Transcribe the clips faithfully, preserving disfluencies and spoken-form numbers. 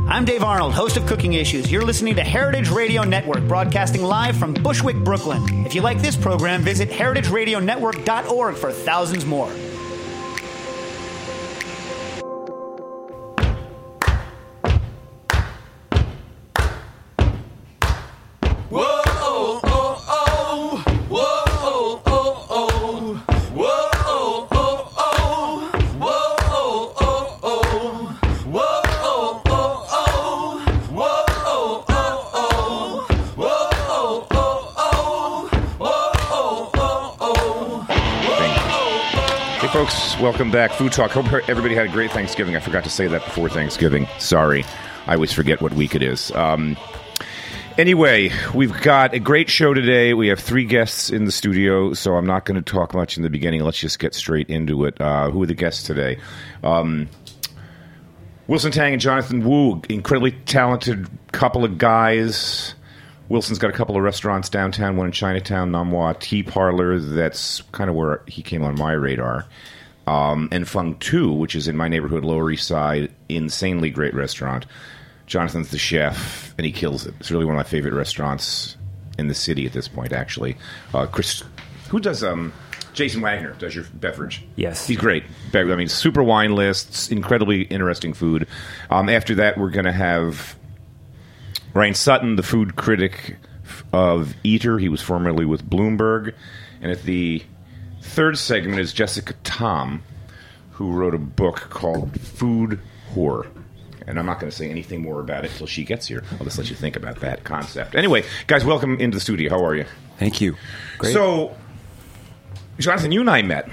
I'm Dave Arnold, host of Cooking Issues. You're listening to Heritage Radio Network, broadcasting live from Bushwick, Brooklyn. If you like this program, visit heritage radio network dot org for thousands more. Welcome back, Food Talk. Hope everybody had a great Thanksgiving. I forgot to say that before Thanksgiving. Sorry. I always forget what week it is. Um, anyway, we've got a great show today. We have three guests in the studio, so I'm not going to talk much in the beginning. Let's just get straight into it. Uh, who are the guests today? Um, Wilson Tang and Jonathan Wu, incredibly talented couple of guys. Wilson's got a couple of restaurants downtown, one in Chinatown, Namwa Tea Parlor. That's kind of where he came on my radar. Um, and Fung Tu, which is in my neighborhood, Lower East Side, insanely great restaurant. Jonathan's the chef, and he kills it. It's really one of my favorite restaurants in the city at this point, actually. Uh, Chris, who does, um, Jason Wagner does your beverage. Yes. He's great. I mean, super wine lists, incredibly interesting food. Um, after that, we're going to have Ryan Sutton, the food critic of Eater. He was formerly with Bloomberg. And at the third segment is Jessica Tom, who wrote a book called Food Whore. And I'm not going to say anything more about it until she gets here. I'll just let you think about that concept. Anyway, guys, welcome into the studio. How are you? Thank you. Great. So, Jonathan, you and I met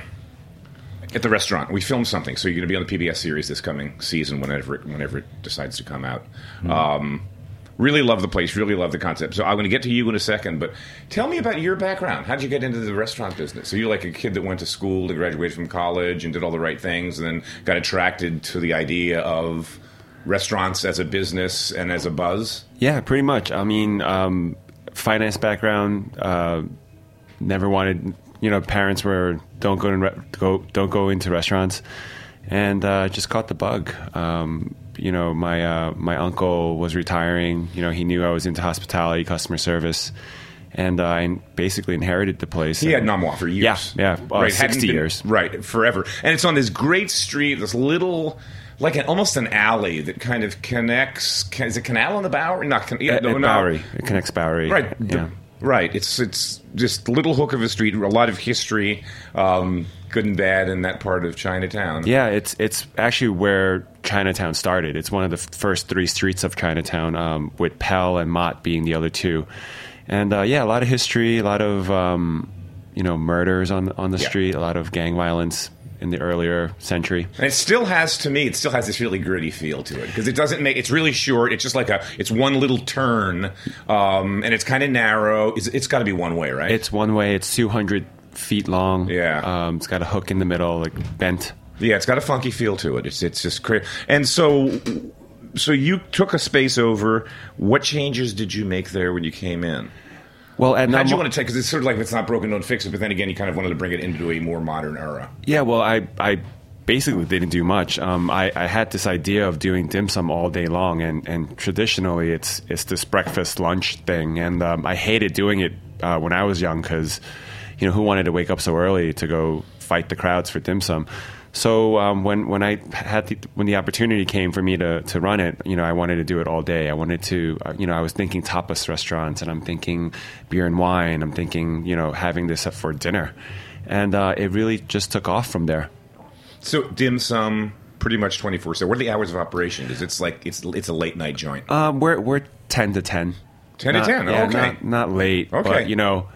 at the restaurant. We filmed something. So you're going to be on the P B S series this coming season whenever it, whenever it decides to come out. Mm-hmm. Um Really love the place, really love the concept. So I'm going to get to you in a second, but tell me about your background. How did you get into the restaurant business? So you're like a kid that went to school, that graduated from college and did all the right things and then got attracted to the idea of restaurants as a business and as a buzz? Yeah, pretty much. I mean, um, finance background, uh, never wanted, you know, parents were, don't go, in re- go, don't go into restaurants, and uh, just caught the bug. Um You know, my uh, my uncle was retiring. You know, he knew I was into hospitality, customer service, and uh, I basically inherited the place. He had Namwa for years. Yeah, yeah, uh, right, sixty been, years. Right, forever. And it's on this great street, this little, like an, almost an alley that kind of connects. Is it Canal and the Bowery? Not yeah, at, no, at no. Bowery. It connects Bowery. Right. Yeah. The, right. It's it's just a little hook of a street, a lot of history, um, good and bad in that part of Chinatown. Yeah, it's it's actually where Chinatown started. It's one of the f- first three streets of Chinatown, um, with Pell and Mott being the other two. And uh, yeah, a lot of history, a lot of um, you know murders on on the yeah. street, a lot of gang violence in the earlier century. And it still has, to me, it still has this really gritty feel to it because it doesn't make. It's really short. It's just like a. It's one little turn, um, and it's kind of narrow. It's, it's got to be one way, right? It's one way. It's two hundred feet long. Yeah. Um, it's got a hook in the middle, like bent. Yeah, it's got a funky feel to it. It's it's just crazy. And so, so you took a space over. What changes did you make there when you came in? Well, and how did you want to take? Because it's sort of like if it's not broken, don't fix it. But then again, you kind of wanted to bring it into a more modern era. Yeah. Well, I I basically didn't do much. Um, I, I had this idea of doing dim sum all day long, and, and traditionally it's it's this breakfast lunch thing, and um, I hated doing it uh, when I was young because, you know, who wanted to wake up so early to go fight the crowds for dim sum? So um, when when I had the, when the opportunity came for me to, to run it, you know, I wanted to do it all day. I wanted to, uh, you know, I was thinking tapas restaurants, and I'm thinking beer and wine. I'm thinking, you know, having this for dinner, and uh, it really just took off from there. So dim sum, pretty much twenty-four seven. What are the hours of operation? Because it's like it's it's a late night joint. Um, we're we're ten to ten. Ten not, to ten. Oh, yeah, okay. Not, not late. Okay. But, you know,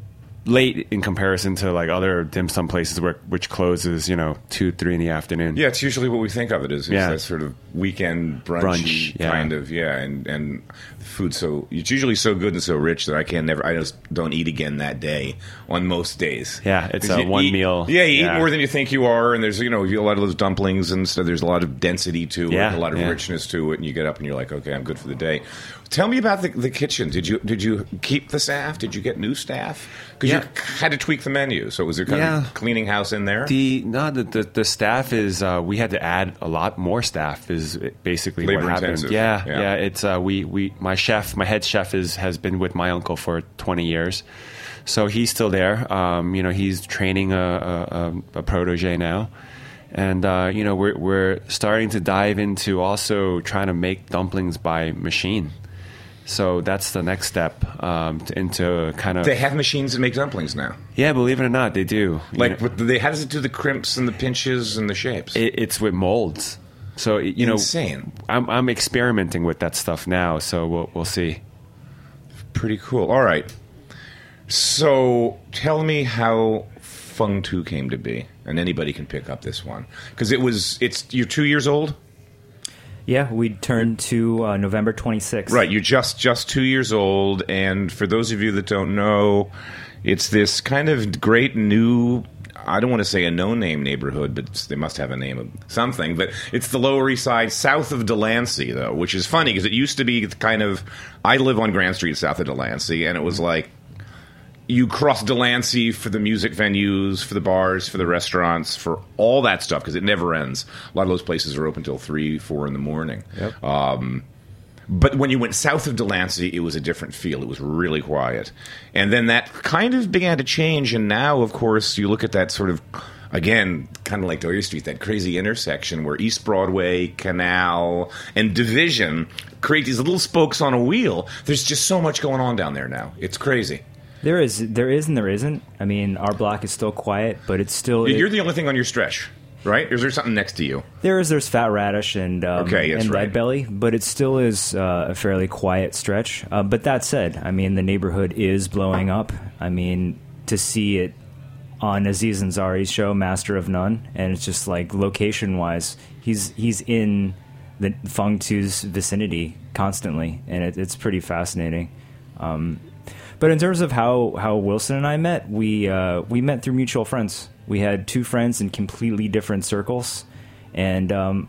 late in comparison to like other dim sum places where which closes, you know, two, three in the afternoon. Yeah, it's usually what we think of it as. Is yeah. that sort of weekend brunchy Brunch, yeah. kind of, yeah, and and the food so it's usually so good and so rich that I can never, I just don't eat again that day on most days. Yeah, it's a one eat, meal. Yeah, you yeah. eat more than you think you are, and there's you know a lot of those dumplings and stuff. There's a lot of density to it, yeah, a lot of yeah. richness to it, and you get up and you're like, okay, I'm good for the day. Tell me about the, the kitchen. Did you did you keep the staff? Did you get new staff? Because Yeah. you had to tweak the menu, so was there kind Yeah. of cleaning house in there? The no, the the, the staff is uh, we had to add a lot more staff. Is basically Labor what happened. intensive. Yeah, Yeah. yeah. It's uh, we we my chef, my head chef is has been with my uncle for twenty years, so he's still there. Um, you know, he's training a a, a protege now, and uh, you know we're we're starting to dive into also trying to make dumplings by machine. So that's the next step um, to, into kind of. They have machines that make dumplings now. Yeah, believe it or not, they do. You Like, know, with they, how does it do the crimps and the pinches and the shapes? it, it's with molds. So you know, Insane. I'm I'm experimenting with that stuff now. So we'll we'll see. Pretty cool. All right. So tell me how Fung Tu came to be, and anybody can pick up this one because it was. It's you're two years old. Yeah, we turned to uh, November twenty-sixth. Right, you're just just two years old, and for those of you that don't know, it's this kind of great new. I don't want to say a no-name neighborhood, but it's, they must have a name of something. But it's the Lower East Side, south of Delancey, though, which is funny because it used to be kind of. I live on Grand Street, south of Delancey, and it was like you cross Delancey for the music venues, for the bars, for the restaurants, for all that stuff because it never ends. A lot of those places are open till three, four in the morning. Yep. Um, but when you went south of Delancey, it was a different feel. It was really quiet. And then that kind of began to change, and now, of course, you look at that sort of, again, kind of like Doyer Street, that crazy intersection where East Broadway, Canal, and Division create these little spokes on a wheel. There's just so much going on down there now. It's crazy. There is, there is, and there isn't. I mean, our block is still quiet, but it's still. You're it, the only thing on your stretch, right? Or is there something next to you? There is, there's Fat Radish and um, Okay, that's and right. Red Belly, but it still is uh, a fairly quiet stretch. Uh, but that said, I mean, the neighborhood is blowing up. I mean, to see it on Aziz Ansari's show, Master of None, and it's just like location-wise, he's he's in the Fung Tu's vicinity constantly, and it, it's pretty fascinating. Um, But in terms of how, how Wilson and I met, we uh, we met through mutual friends. We had two friends in completely different circles, and um,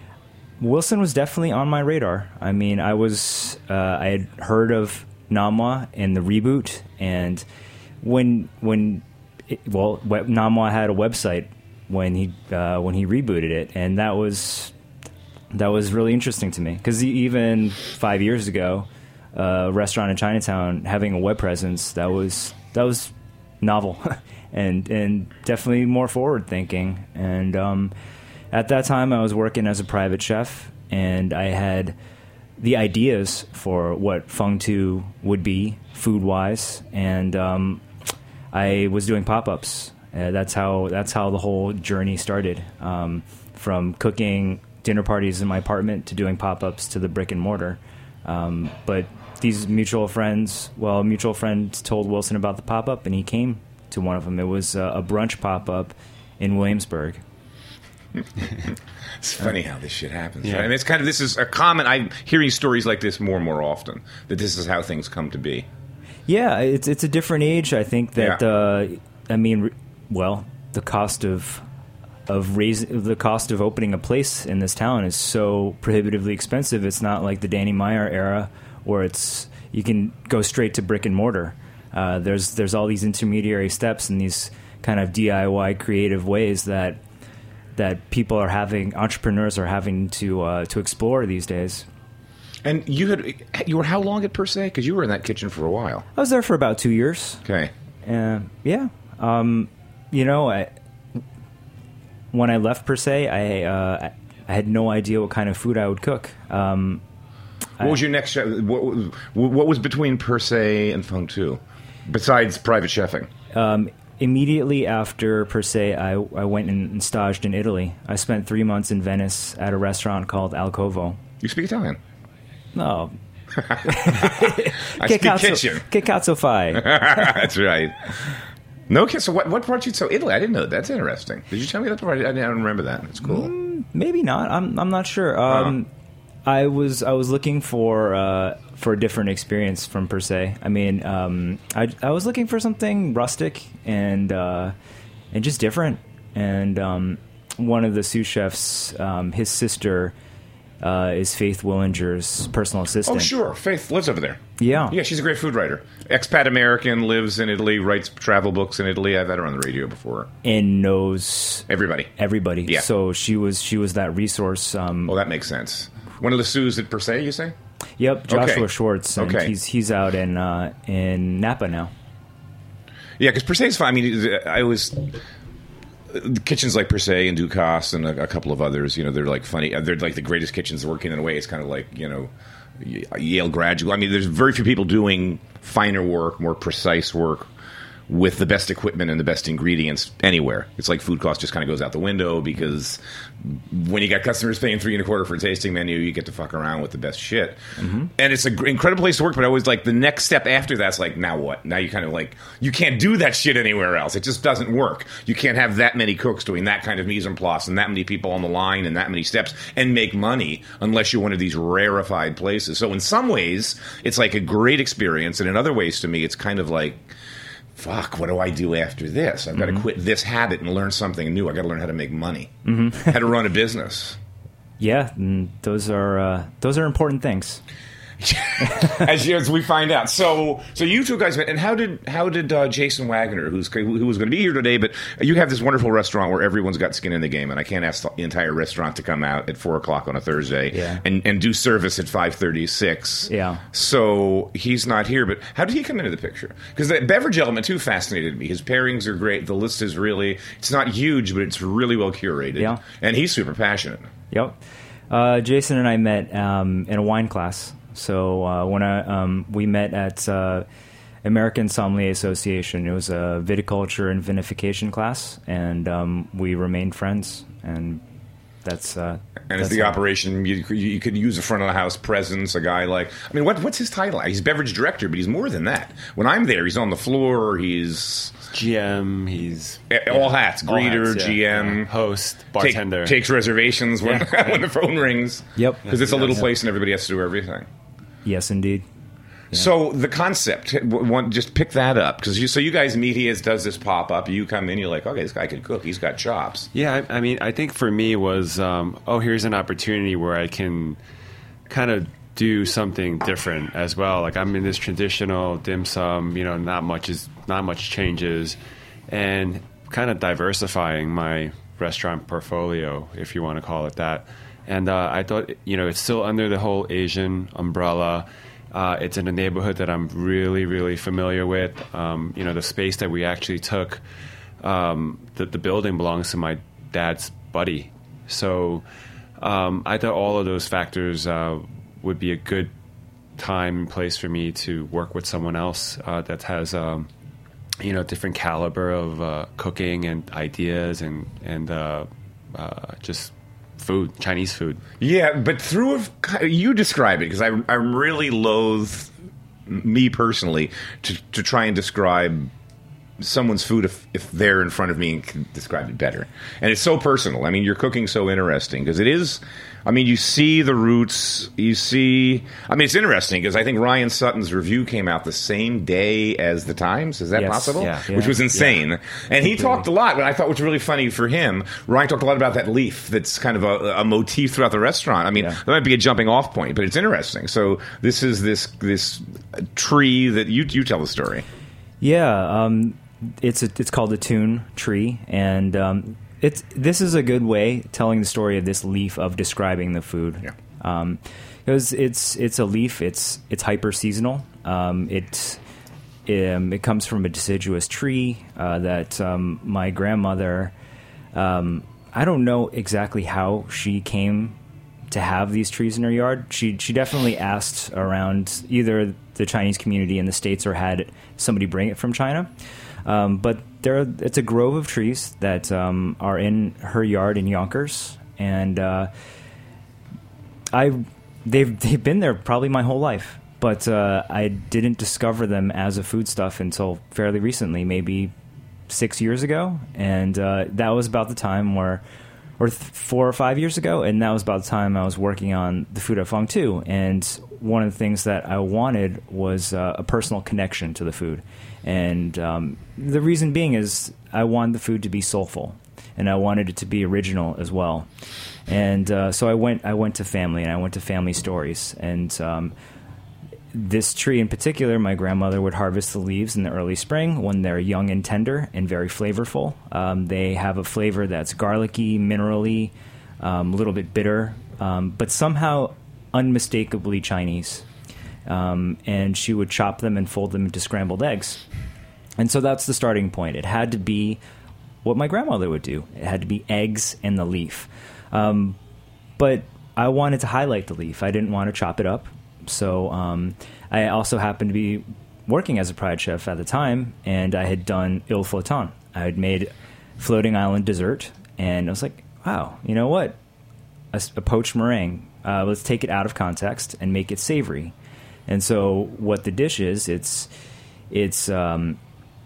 Wilson was definitely on my radar. I mean, I was uh, I had heard of Namwa and the reboot, and when when it, well, web, Namwa had a website when he uh, when he rebooted it, and that was that was really interesting to me because even five years ago. A uh, restaurant in Chinatown having a web presence that was that was novel and and definitely more forward thinking. And um, at that time, I was working as a private chef, and I had the ideas for what Fung Tu would be food wise, and um, I was doing pop ups. Uh, that's how that's how the whole journey started. Um, from cooking dinner parties in my apartment to doing pop ups to the brick and mortar. Um, but these mutual friends, well, a mutual friend told Wilson about the pop-up, and he came to one of them. It was uh, a brunch pop-up in Williamsburg. It's funny how this shit happens. Yeah. Right? I mean, it's kind of, this is a common, I'm hearing stories like this more and more often, that this is how things come to be. Yeah, it's it's a different age. I think that, Yeah. uh, I mean, well, the cost of of raising the cost of opening a place in this town is so prohibitively expensive. It's not like the Danny Meyer era where it's you can go straight to brick and mortar. Uh, there's there's all these intermediary steps and these kind of D I Y creative ways that that people are having, entrepreneurs are having to uh, to explore these days. And you had you were how long at Per Se? Because you were in that kitchen for a while. I was there for about two years. Okay. Uh, yeah. Um, you know, I, when I left Per Se, I uh, I had no idea what kind of food I would cook. Um, What was your next chef? What, what was between Per Se and Fung Tu, besides private chefing? Um, immediately after Per Se, I, I went and staged in Italy. I spent three months in Venice at a restaurant called Alcovo. You speak Italian? No. I speak kitchen. Che cazzo fai? That's right. No kids. So what, what brought you to Italy? I didn't know. That's interesting. Did you tell me that before? I, I don't remember that. That's cool. Mm, maybe not. I'm I'm not sure. Um, uh-huh. I was I was looking for uh, for a different experience from Per Se. I mean, um, I I was looking for something rustic and uh, and just different. And um, one of the sous chefs, um, his sister, uh, is Faith Willinger's personal assistant. Oh, sure. Faith lives over there. Yeah. Yeah, she's a great food writer. Expat American, lives in Italy, writes travel books in Italy. I've had her on the radio before. And knows everybody. Everybody. Yeah. So she was she was that resource. Um, well, that makes sense. One of the Sues at Per Se, you say? Yep, Joshua okay. Schwartz. And okay. he's he's out in uh, in Napa now. Yeah, because Per Se is fine. I mean, I always... The kitchens like Per Se and Ducasse and a, a couple of others, you know, they're like funny. They're like the greatest kitchens working in a way. It's kind of like, you know, Yale graduate. I mean, there's very few people doing finer work, more precise work with the best equipment and the best ingredients anywhere. It's like food cost just kind of goes out the window because when you got customers paying three and a quarter for a tasting menu, you get to fuck around with the best shit. Mm-hmm. And it's an gr- incredible place to work, but I always like the next step after that's like, now what? Now you kind of like, you can't do that shit anywhere else. It just doesn't work. You can't have that many cooks doing that kind of mise en place and that many people on the line and that many steps and make money unless you're one of these rarefied places. So in some ways, it's like a great experience. And in other ways, to me, it's kind of like, fuck, what do I do after this? I've got mm-hmm. to quit this habit and learn something new. I've got to learn how to make money, mm-hmm. how to run a business. Yeah, and those are uh, those are important things. as, as we find out. So, so you two guys met, and how did how did uh, Jason Wagner, who's who was going to be here today, but you have this wonderful restaurant where everyone's got skin in the game, and I can't ask the entire restaurant to come out at four o'clock on a Thursday yeah. and, and do service at five thirty six. Yeah. So he's not here, but how did he come into the picture? Because the beverage element too fascinated me. His pairings are great. The list is really it's not huge, but it's really well curated. Yeah. And he's super passionate. Yep. Uh, Jason and I met um, in a wine class. So uh, when I um, we met at uh, American Sommelier Association, it was a viticulture and vinification class, and um, we remained friends. And that's uh, and that's it's the how. operation. You, you could use a front of the house presence. A guy like I mean, what what's his title? He's beverage director, but he's more than that. When I'm there, he's on the floor. He's G M. He's all yeah, hats, greeter, all hats, yeah, G M, yeah. host, bartender, take, takes reservations when yeah. when the phone rings. Yep, because it's a little yeah. place and everybody has to do everything. Yes, indeed. Yeah. So the concept, one, just pick that up because you. So you guys meet. He has, does this pop up. You come in. You're like, okay, this guy can cook. He's got chops. Yeah, I, I mean, I think for me was, um, oh, here's an opportunity where I can kind of do something different as well. Like I'm in this traditional dim sum. You know, not much is not much changes, and kind of diversifying my restaurant portfolio, if you want to call it that. And uh, I thought, you know, it's still under the whole Asian umbrella. Uh, it's in a neighborhood that I'm really, really familiar with. Um, you know, the space that we actually took, um, the, the building belongs to my dad's buddy. So um, I thought all of those factors uh, would be a good time and place for me to work with someone else uh, that has, um, you know, different caliber of uh, cooking and ideas and, and uh, uh, just... food, Chinese food. Yeah, but through a, you describe it because I I'm really loath, me personally, to to try and describe someone's food if, if they're in front of me and can describe it better. And it's so personal. I mean, your cooking's so interesting because it is. I mean, you see the roots. You see. I mean, it's interesting because I think Ryan Sutton's review came out the same day as the Times. Is that yes. possible? Yeah. Which yeah. was insane. Yeah. And he talked a lot. But I thought was really funny for him. Ryan talked a lot about that leaf. That's kind of a, a motif throughout the restaurant. I mean, yeah. that might be a jumping off point, but it's interesting. So this is this this tree that you you tell the story. Yeah. Um, it's a, it's called the Tune tree, and um, it's this is a good way telling the story of this leaf of describing the food. Yeah. Um, because it's it's a leaf. It's it's hyper seasonal. Um, it um, it comes from a deciduous tree uh, that um, my grandmother. Um, I don't know exactly how she came to have these trees in her yard. She she definitely asked around either the Chinese community in the States or had somebody bring it from China. Um, but there, it's a grove of trees that um, are in her yard in Yonkers, and uh, I they've they've been there probably my whole life. But uh, I didn't discover them as a foodstuff until fairly recently, maybe six years ago, and uh, that was about the time where, or th- four or five years ago, and that was about the time I was working on the food at Fong Tu. And one of the things that I wanted was uh, a personal connection to the food. And um, the reason being is I wanted the food to be soulful, and I wanted it to be original as well. And uh, so I went I went to family, and I went to family stories. And um, this tree in particular, my grandmother would harvest the leaves in the early spring when they're young and tender and very flavorful. Um, they have a flavor that's garlicky, minerally, um, a little bit bitter, um, but somehow unmistakably Chinese. Um, and she would chop them and fold them into scrambled eggs. And so that's the starting point. It had to be what my grandmother would do. It had to be eggs and the leaf. Um, but I wanted to highlight the leaf. I didn't want to chop it up. So um, I also happened to be working as a Pride chef at the time, and I had done Il Flottant. I had made floating island dessert, and I was like, wow, you know what? A, a poached meringue. Uh, let's take it out of context and make it savory. And so what the dish is, it's it's um,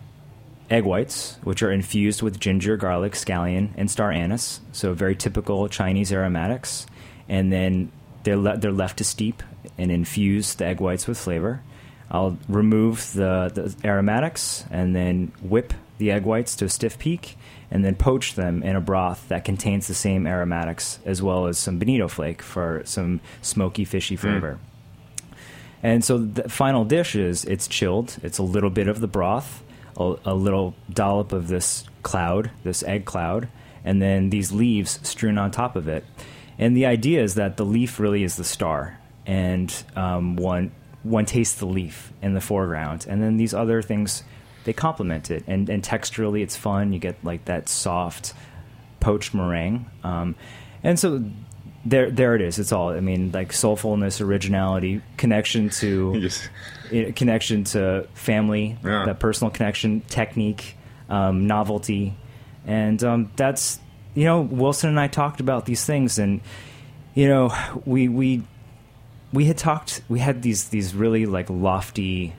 egg whites, which are infused with ginger, garlic, scallion, and star anise. So very typical Chinese aromatics. And then they're, le- they're left to steep and infuse the egg whites with flavor. I'll remove the, the aromatics and then whip the egg whites to a stiff peak and then poach them in a broth that contains the same aromatics as well as some bonito flake for some smoky, fishy flavor. Mm. And so the final dish is it's chilled. It's a little bit of the broth, a, a little dollop of this cloud, this egg cloud, and then these leaves strewn on top of it. And the idea is that the leaf really is the star, and um, one one tastes the leaf in the foreground, and then these other things, they complement it. And, and texturally, it's fun. You get like that soft poached meringue, um, and so there there it is. It's all. I mean, like soulfulness, originality, connection to Just- eh, connection to family, Yeah. that personal connection, technique, um, novelty, and um, that's. You know, Wilson and I talked about these things, and you know, we we we had talked. We had these these really like lofty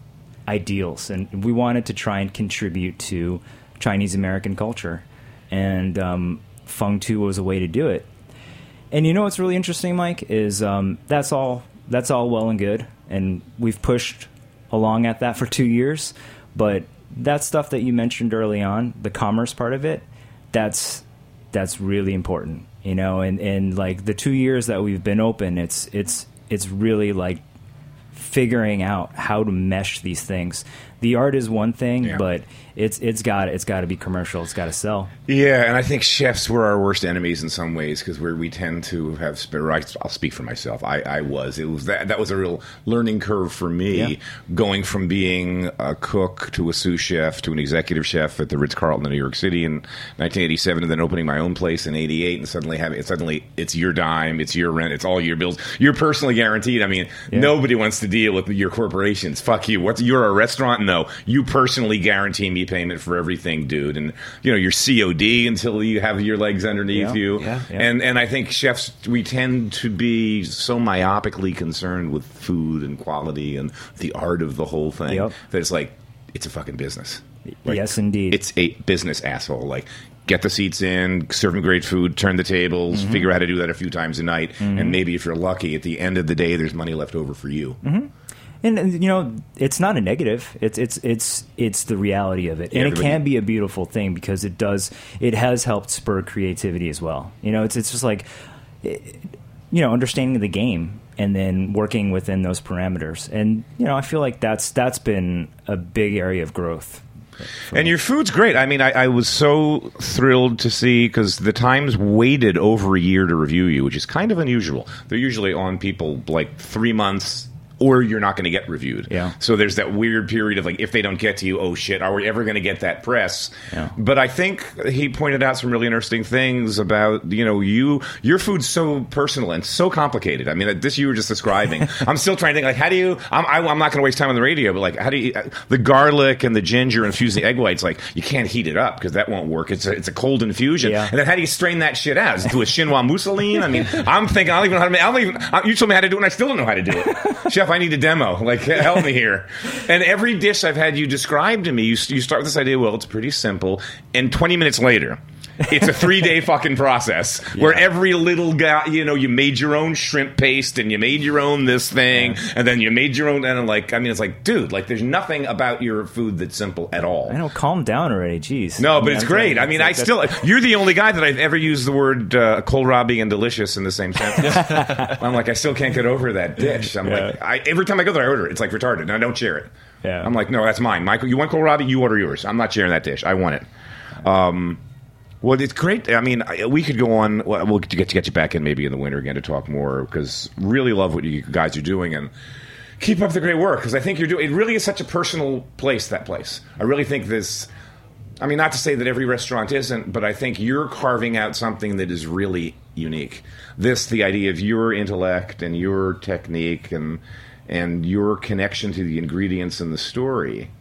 ideals, and we wanted to try and contribute to Chinese American culture, and um, Feng Tu was a way to do it. And you know what's really interesting, Mike, is um, that's all that's all well and good, and we've pushed along at that for two years. But that stuff that you mentioned early on, the commerce part of it, that's that's really important, you know, and, and like the two years that we've been open, it's it's it's really like figuring out how to mesh these things. The art is one thing, Yeah. but it's it's got it's got to be commercial. It's got to sell. Yeah, and I think chefs were our worst enemies in some ways because we we tend to have. I'll speak for myself. I, I was. It was that that was a real learning curve for me, Yeah. going from being a cook to a sous chef to an executive chef at the Ritz-Carlton in New York City in nineteen eighty-seven, and then opening my own place in eighty-eight, and suddenly having suddenly it's your dime, it's your rent, it's all your bills. You're personally guaranteed. I mean, Yeah. nobody wants to deal with your corporations. Fuck you. What's you're a restaurant? No, you personally guarantee me payment for everything, dude. And you know you're C O D until you have your legs underneath Yeah, you. yeah, yeah. And and I think chefs, we tend to be so myopically concerned with food and quality and the art of the whole thing Yep. that it's like it's a fucking business. Like, Yes, indeed. It's a business, asshole. Like, get the seats in, serve them great food, turn the tables, Mm-hmm. figure out how to do that a few times a night, and maybe if you're lucky, at the end of the day, there's money left over for you. Mm-hmm. And, and you know, it's not a negative. It's it's it's it's the reality of it, Yeah, and it everybody- can be a beautiful thing because it does. It has helped spur creativity as well. You know, it's it's just like, it, you know, understanding the game and then working within those parameters. And you know, I feel like that's that's been a big area of growth. And your food's great. I mean, I, I was so thrilled to see, because the Times waited over a year to review you, which is kind of unusual. They're usually on people like three months, or you're not going to get reviewed. Yeah. So there's that weird period of like, if they don't get to you, oh shit, are we ever going to get that press? Yeah. But I think he pointed out some really interesting things about, you know, you, your food's so personal and so complicated. I mean, this you were just describing. I'm still trying to think, like, how do you, I'm, I, I'm not going to waste time on the radio, but like, how do you, the garlic and the ginger infused the egg whites, like, you can't heat it up because that won't work. It's a, it's a cold infusion. Yeah. And then how do you strain that shit out? Is it do a chinois mousseline? I mean, I'm thinking, I don't even know how to make, I don't even, you told me how to do it and I still don't know how to do it. Chef, I need a demo. Like, help me here. And every dish I've had you describe to me, you, you start with this idea, well, it's pretty simple. And twenty minutes later, It's a three-day fucking process yeah. where every little guy, you know, you made your own shrimp paste and you made your own this thing yeah. and then you made your own, and I'm like, I mean, it's like, dude, like there's nothing about your food that's simple at all. I know, calm down already, jeez. No, but I mean, it's I'm great. saying, I mean, like, I still, you're the only guy that I've ever used the word uh, kohlrabi and delicious in the same sentence. I'm like, I still can't get over that dish. I'm yeah. like, I, every time I go there, I order it. It's like retarded, and I don't share it. Yeah. I'm like, no, that's mine. Michael, you want kohlrabi? You order yours. I'm not sharing that dish. I want it. Um, well, it's great. I mean, we could go on. Well, we'll get to get you back in maybe in the winter again to talk more, because really love what you guys are doing, and keep up the great work, because I think you're doing. It really is such a personal place, that place. I really think this. I mean, not to say that every restaurant isn't, but I think you're carving out something that is really unique. This, the idea of your intellect and your technique and and your connection to the ingredients and the story.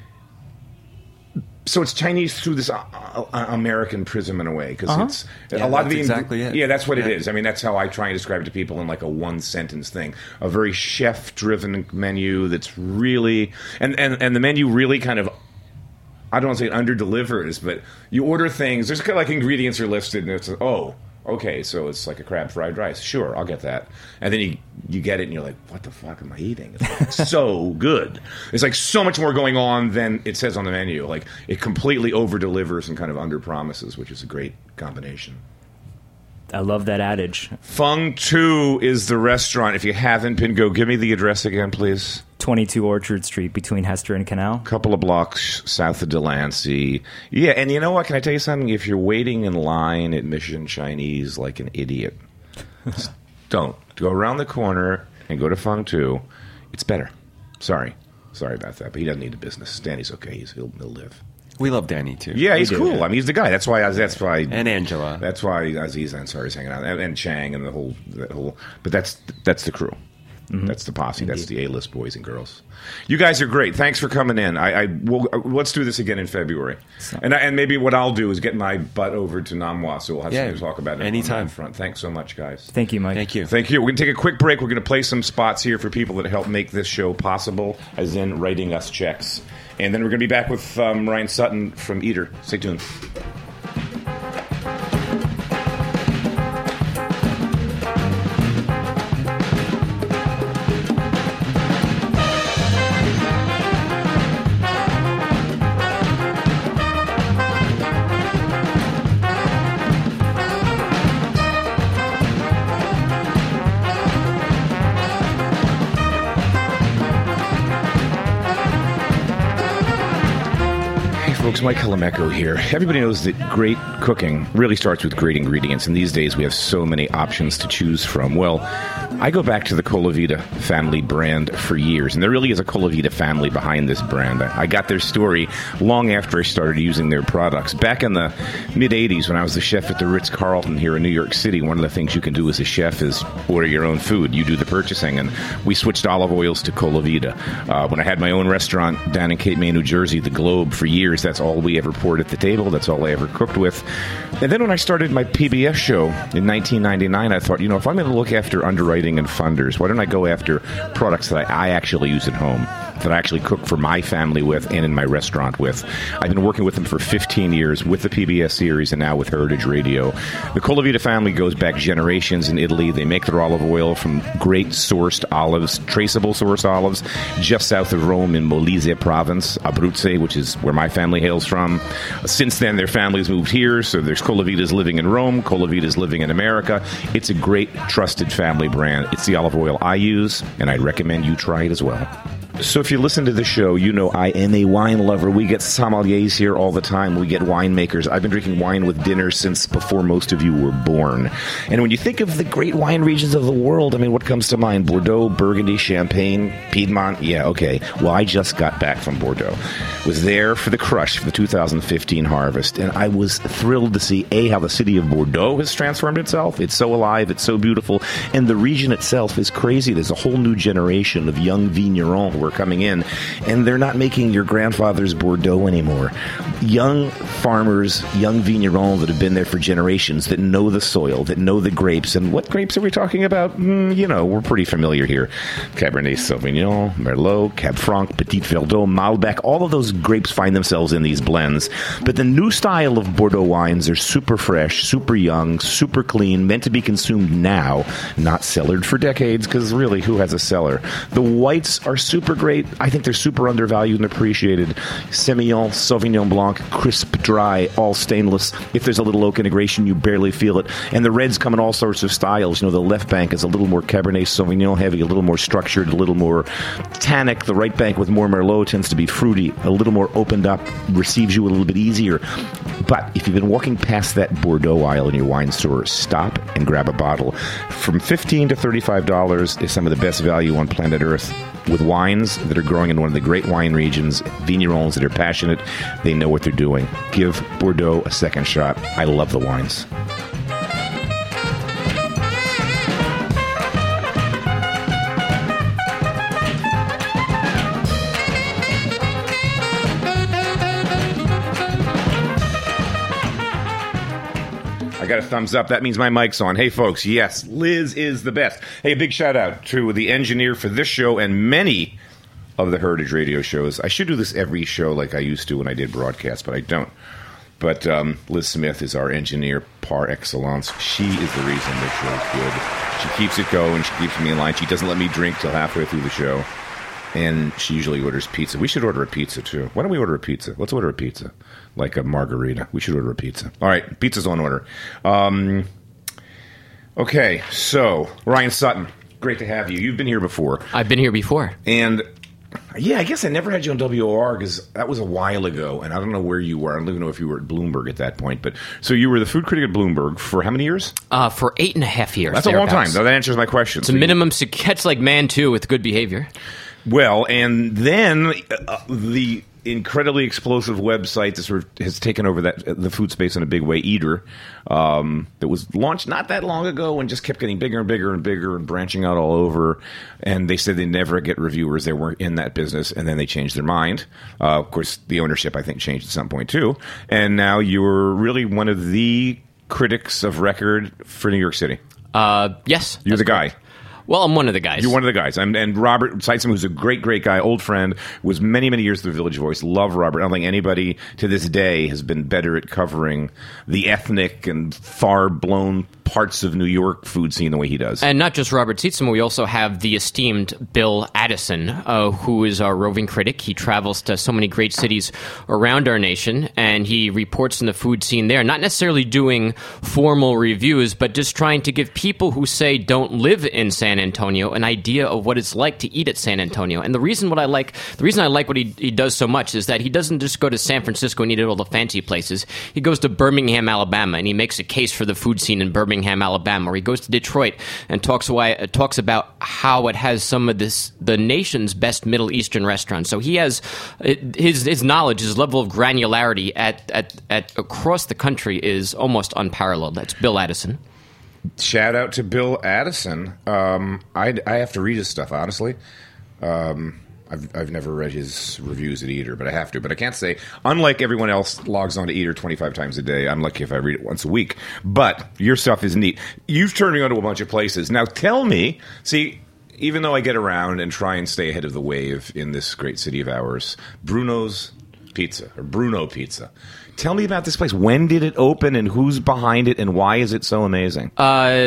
So it's Chinese through this uh, uh, American prism in a way, because uh-huh. it's yeah, a lot of the exactly it. Yeah, that's what yeah. it is. I mean, that's how I try and describe it to people in like a one sentence thing. A very chef driven menu that's really and, and and the menu really kind of, I don't want to say under delivers, but you order things. There's kind of like ingredients are listed, and it's oh, okay, so it's like a crab fried rice. Sure, I'll get that. And then you you get it, and you're like, what the fuck am I eating? It's like so good. It's like so much more going on than it says on the menu. Like it completely over delivers and kind of under promises, which is a great combination. I love that adage. Feng Tu is the restaurant. If you haven't been, go. Give me the address again, please. twenty-two Orchard Street, between Hester and Canal. Couple of blocks south of Delancey. Yeah, and you know what? Can I tell you something? If you're waiting in line at Mission Chinese like an idiot, don't. Go around the corner and go to Feng Tu. It's better. Sorry. Sorry about that, but he doesn't need the business. Danny's okay. He's, he'll, he'll live. We love Danny too. Yeah, he's we cool. Do, yeah. I mean, he's the guy. That's why. That's why. And Angela. That's why Aziz Ansari is hanging out, and, and Chang, and the whole, that whole. But that's that's the crew. Mm-hmm. That's the posse. Indeed. That's the A-list boys and girls. You guys are great. Thanks for coming in. I, I we'll, let's do this again in February. So. And I, and maybe what I'll do is get my butt over to Namwa, so we'll have yeah, something to talk about it anytime. Front. Thanks so much, guys. Thank you, Mike. Thank you. Thank you. We're going to take a quick break. We're going to play some spots here for people that help make this show possible, as in writing us checks. And then we're going to be back with um, Ryan Sutton from Eater. Stay tuned. Folks, Mike Calamecco here. Everybody knows that great cooking really starts with great ingredients, and these days we have so many options to choose from. Well, I go back to the Colavita family brand for years, and there really is a Colavita family behind this brand. I got their story long after I started using their products. Back in the mid-eighties, when I was the chef at the Ritz-Carlton here in New York City, one of the things you can do as a chef is order your own food. You do the purchasing, and we switched olive oils to Colavita. Uh, when I had my own restaurant down in Cape May, New Jersey, The Globe, for years, that's all we ever poured at the table. That's all I ever cooked with. And then when I started my P B S show in nineteen ninety-nine, I thought, you know, if I'm going to look after underwriting and funders, why don't I go after products that I, I actually use at home, that I actually cook for my family with and in my restaurant with. I've been working with them for fifteen years with the P B S series and now with Heritage Radio. The Colavita family goes back generations in Italy. They make their olive oil from great sourced olives, traceable source olives, just south of Rome in Molise province, Abruzzo, which is where my family hails from. Since then, their families moved here, so there's Colavitas living in Rome, Colavitas living in America. It's a great, trusted family brand. It's the olive oil I use, and I'd recommend you try it as well. So if you listen to the show, you know I am a wine lover. We get sommeliers here all the time. We get winemakers. I've been drinking wine with dinner since before most of you were born. And when you think of the great wine regions of the world, I mean, what comes to mind? Bordeaux, Burgundy, Champagne, Piedmont? Yeah, okay. Well, I just got back from Bordeaux. Was there for the crush for the two thousand fifteen harvest, and I was thrilled to see, A, how the city of Bordeaux has transformed itself. It's so alive, it's so beautiful, and the region itself is crazy. There's a whole new generation of young vignerons everywhere coming in, and they're not making your grandfather's Bordeaux anymore. Young farmers, young vignerons that have been there for generations, that know the soil, that know the grapes. And what grapes are we talking about? Mm, you know, we're pretty familiar here. Cabernet Sauvignon, Merlot, Cab Franc, Petit Verdot, Malbec, all of those grapes find themselves in these blends. But the new style of Bordeaux wines are super fresh, super young, super clean, meant to be consumed now, not cellared for decades, because really, who has a cellar? The whites are super great. I think they're super undervalued and appreciated. Semillon, Sauvignon Blanc, crisp, dry, all stainless. If there's a little oak integration, you barely feel it. And the reds come in all sorts of styles. You know, the left bank is a little more Cabernet Sauvignon heavy, a little more structured, a little more tannic. The right bank with more Merlot tends to be fruity, a little more opened up, receives you a little bit easier. But if you've been walking past that Bordeaux aisle in your wine store, stop and grab a bottle. From fifteen to thirty-five dollars is some of the best value on planet Earth, with wines that are growing in one of the great wine regions, vignerons that are passionate. They know what they're doing. Give Bordeaux a second shot. I love the wines. I got a thumbs up. That means my mic's on. Hey, folks, yes, Liz is the best. Hey, a big shout-out to the engineer for this show and many of the Heritage Radio shows. I should do this every show like I used to when I did broadcast, but I don't. But um, Liz Smith is our engineer par excellence. She is the reason this show's good. She keeps it going. She keeps me in line. She doesn't let me drink till halfway through the show. And she usually orders pizza. We should order a pizza, too. Why don't we order a pizza? Let's order a pizza. Like a margarita. We should order a pizza. All right, pizza's on order. Um, okay, so, Ryan Sutton, great to have you. You've been here before. I've been here before. And, yeah, I guess I never had you on W O R because that was a while ago, and I don't know where you were. I don't even know if you were at Bloomberg at that point. But so you were the food critic at Bloomberg for how many years? Uh, for eight and a half years. That's a long time. That answers my question. It's so a minimum. You, it's like Man two with good behavior. Well, and then uh, the incredibly explosive website that sort of has taken over that the food space in a big way, Eater, um, that was launched not that long ago and just kept getting bigger and bigger and bigger and branching out all over. And they said they never get reviewers. They weren't in that business, and then they changed their mind. Uh, of course, the ownership, I think, changed at some point, too. And now you're really one of the critics of record for New York City. Uh, yes. You're the guy. Correct. Well, I'm one of the guys. You're one of the guys. I'm, and Robert Seitzman, who's a great, great guy, old friend, was many, many years at the Village Voice. Love Robert. I don't think anybody to this day has been better at covering the ethnic and far-blown parts of New York food scene the way he does. And not just Robert Seitzman, we also have the esteemed Bill Addison, uh, who is our roving critic. He travels to so many great cities around our nation, and he reports in the food scene there, not necessarily doing formal reviews, but just trying to give people who say don't live in San Antonio an idea of what it's like to eat at San Antonio. And the reason what I like, the reason I like what he, he does so much is that he doesn't just go to San Francisco and eat at all the fancy places. He goes to Birmingham, Alabama, and he makes a case for the food scene in Birmingham, Alabama. Or he goes to Detroit and talks why uh, talks about how it has some of this the nation's best Middle Eastern restaurants. So he has uh, his his knowledge, his level of granularity at at, at across the country is almost unparalleled. That's Bill Addison. Shout out to Bill Addison. Um, I, I have to read his stuff, honestly. Um, I've, I've never read his reviews at Eater, but I have to. But I can't say, unlike everyone else logs on to Eater twenty-five times a day, I'm lucky if I read it once a week. But your stuff is neat. You've turned me on to a bunch of places. Now tell me, see, even though I get around and try and stay ahead of the wave in this great city of ours, Bruno's Pizza, or Bruno Pizza. Tell me about this place. When did it open, and who's behind it, and why is it so amazing? Uh,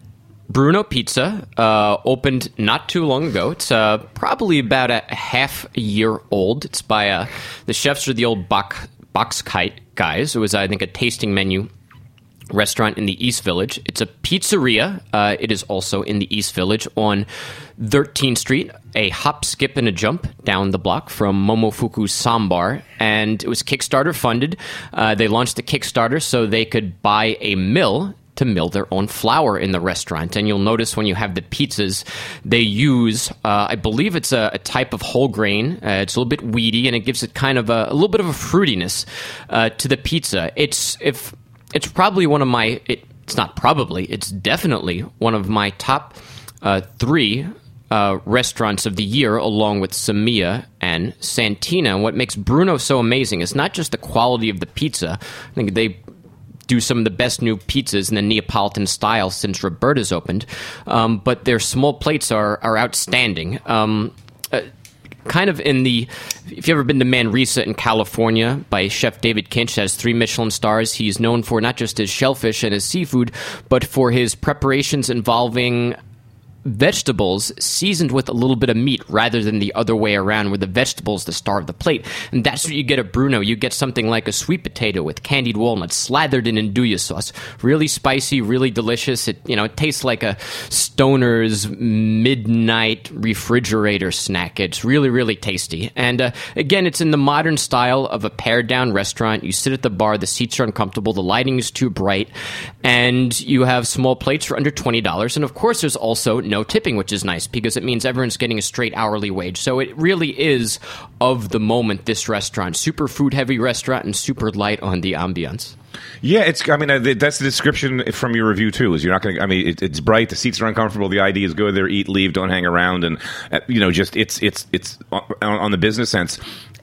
Bruno Pizza uh, opened not too long ago. It's uh, probably about a half a year old. It's by uh, the chefs are the old Bach, Boxkite guys. It was, I think, a tasting menu restaurant in the East Village. It's a pizzeria. Uh, it is also in the East Village on thirteenth Street, a hop, skip, and a jump down the block from Momofuku Sambar. And it was Kickstarter funded. Uh, they launched the Kickstarter so they could buy a mill to mill their own flour in the restaurant. And you'll notice when you have the pizzas, they use, uh, I believe it's a, a type of whole grain. Uh, it's a little bit weedy, and it gives it kind of a, a little bit of a fruitiness uh, to the pizza. It's if it's probably one of my, it, it's not probably, it's definitely one of my top uh, three uh, restaurants of the year, along with Samia and Santina. And what makes Bruno so amazing is not just the quality of the pizza. I think they do some of the best new pizzas in the Neapolitan style since Roberta's opened, um, but their small plates are are outstanding. Um, uh, kind of in the, if you've ever been to Manresa in California by Chef David Kinch, has three Michelin stars. He's known for not just his shellfish and his seafood, but for his preparations involving vegetables seasoned with a little bit of meat rather than the other way around where the vegetables the star of the plate. And that's what you get at Bruno. You get something like a sweet potato with candied walnuts slathered in andouille sauce. Really spicy, really delicious. It, you know, it tastes like a stoner's midnight refrigerator snack. It's really, really tasty. And uh, again, it's in the modern style of a pared down restaurant. You sit at the bar, the seats are uncomfortable, the lighting is too bright, and you have small plates for under twenty dollars. And of course, there's also no tipping, which is nice because it means everyone's getting a straight hourly wage. So it really is of the moment, this restaurant. Super food heavy restaurant and super light on the ambiance. Yeah, it's. I mean, uh, that's the description from your review too. Is you're not going to. I mean, it, it's bright. The seats are uncomfortable. The idea is go there, eat, leave, don't hang around, and uh, you know, just it's it's it's on, on the business sense.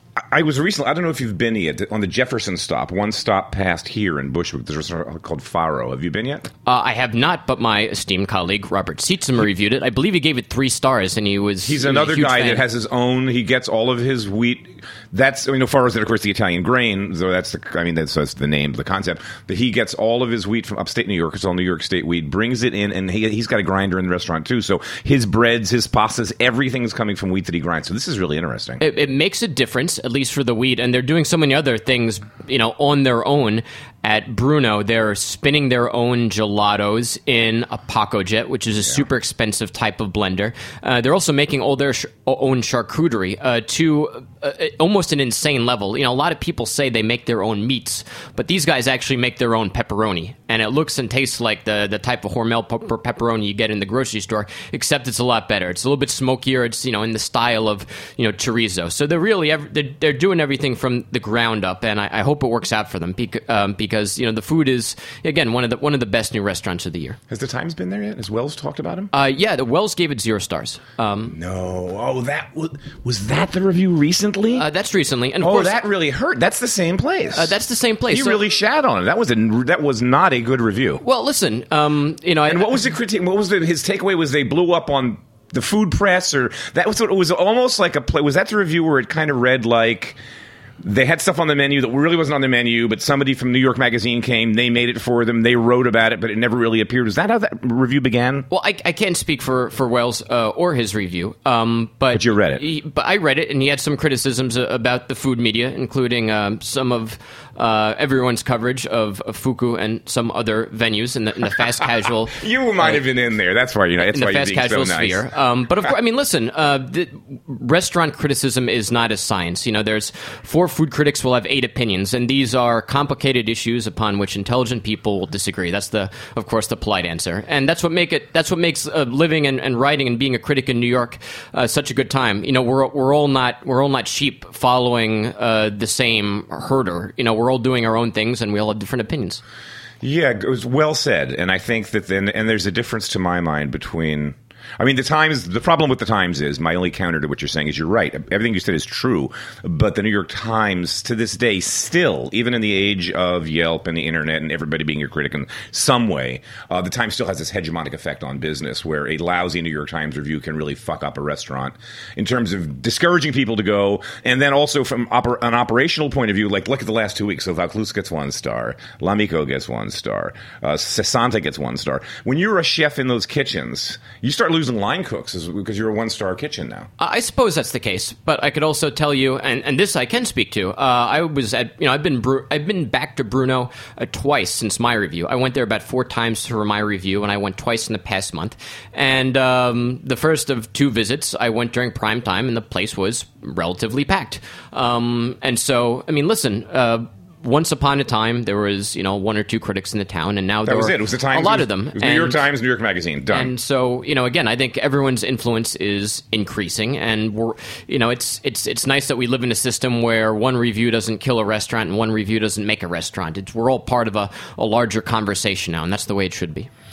I was recently, I don't know if you've been yet, on the Jefferson stop, one stop past here in Bushwick. There's a restaurant called Faro. Have you been yet? Uh, I have not, but my esteemed colleague, Robert Sietzema, reviewed it. I believe he gave it three stars, and he was He's he was another a huge guy fan. that has his own, he gets all of his wheat. That's, I mean, Faro's, of course, the Italian grain, so that's the, I mean, that's, that's the name, the concept. But he gets all of his wheat from upstate New York. It's all New York State wheat, brings it in, and he, he's got a grinder in the restaurant, too. So his breads, his pastas, everything's coming from wheat that he grinds. So this is really interesting. It, it makes a difference, at least for the wheat, and they're doing so many other things, you know, on their own. At Bruno, they're spinning their own gelatos in a Paco Jet, which is a yeah. super expensive type of blender. Uh, they're also making all their sh- own charcuterie uh, to uh, almost an insane level. You know, a lot of people say they make their own meats, but these guys actually make their own pepperoni, and it looks and tastes like the, the type of Hormel pe- pepperoni you get in the grocery store, except it's a lot better. It's a little bit smokier. It's, you know, in the style of, you know, chorizo. So they're really ev- they're, they're doing everything from the ground up, and I, I hope it works out for them because, um, because Because you know the food is again one of the one of the best new restaurants of the year. Has the Times been there yet? Has Wells talked about him? Uh, yeah, the Wells gave it zero stars. Um, no, oh that was was that the review recently? Uh, that's recently, and of oh, course, that really hurt. That's the same place. Uh, that's the same place. You so, really shat on it. That was a that was not a good review. Well, listen, um, you know, and I, what was the critique? What was the, his takeaway? Was they blew up on the food press, or that was what it was almost like a play. Was that the review where it kind of read like? They had stuff on the menu that really wasn't on the menu, but somebody from New York Magazine came, they made it for them, they wrote about it, but it never really appeared. Is that how that review began? Well, I, I can't speak for, for Wells uh, or his review, um, but... But you read it. He, but I read it, and he had some criticisms about the food media, including um, some of uh, everyone's coverage of, of Fuku and some other venues in the, in the fast casual... you might uh, have been in there. That's why, you know, that's in why the fast you're being casual so nice. sphere. Um, but, of course, I mean, listen, uh, the restaurant criticism is not a science. You know, there's four food critics will have eight opinions, and these are complicated issues upon which intelligent people will disagree. That's the, of course, the polite answer, and that's what make it. That's what makes uh, living and, and writing and being a critic in New York uh, such a good time. You know, we're we're all not we're all not sheep following uh, the same herder. You know, we're all doing our own things, and we all have different opinions. Yeah, it was well said, and I think that then, and there's a difference to my mind between. I mean, the Times, the problem with the Times is, my only counter to what you're saying is you're right. Everything you said is true. But the New York Times, to this day, still, even in the age of Yelp and the internet and everybody being your critic in some way, uh, the Times still has this hegemonic effect on business where a lousy New York Times review can really fuck up a restaurant in terms of discouraging people to go. And then also from oper- an operational point of view, like look at the last two weeks. So Vaucluse gets one star. L'Amico gets one star. Uh, Sessanta gets one star. When you're a chef in those kitchens, you start losing line cooks because you're a one-star kitchen now. I suppose that's the case, but I could also tell you, and, and this I can speak to. Uh, I was at, you know, I've been Bru- I've been back to Bruno uh, twice since my review. I went there about four times for my review, and I went twice in the past month. And um, the first of two visits, I went during prime time, and the place was relatively packed. Um, and so, I mean, listen. Uh, Once upon a time, there was, you know, one or two critics in the town, and now that there was are it. It was the Times. a lot was, of them. It was and, New York Times, New York Magazine. Done. And so, you know, again, I think everyone's influence is increasing, and we're, you know, it's it's it's nice that we live in a system where one review doesn't kill a restaurant and one review doesn't make a restaurant. It's, we're all part of a, a larger conversation now, and that's the way it should be.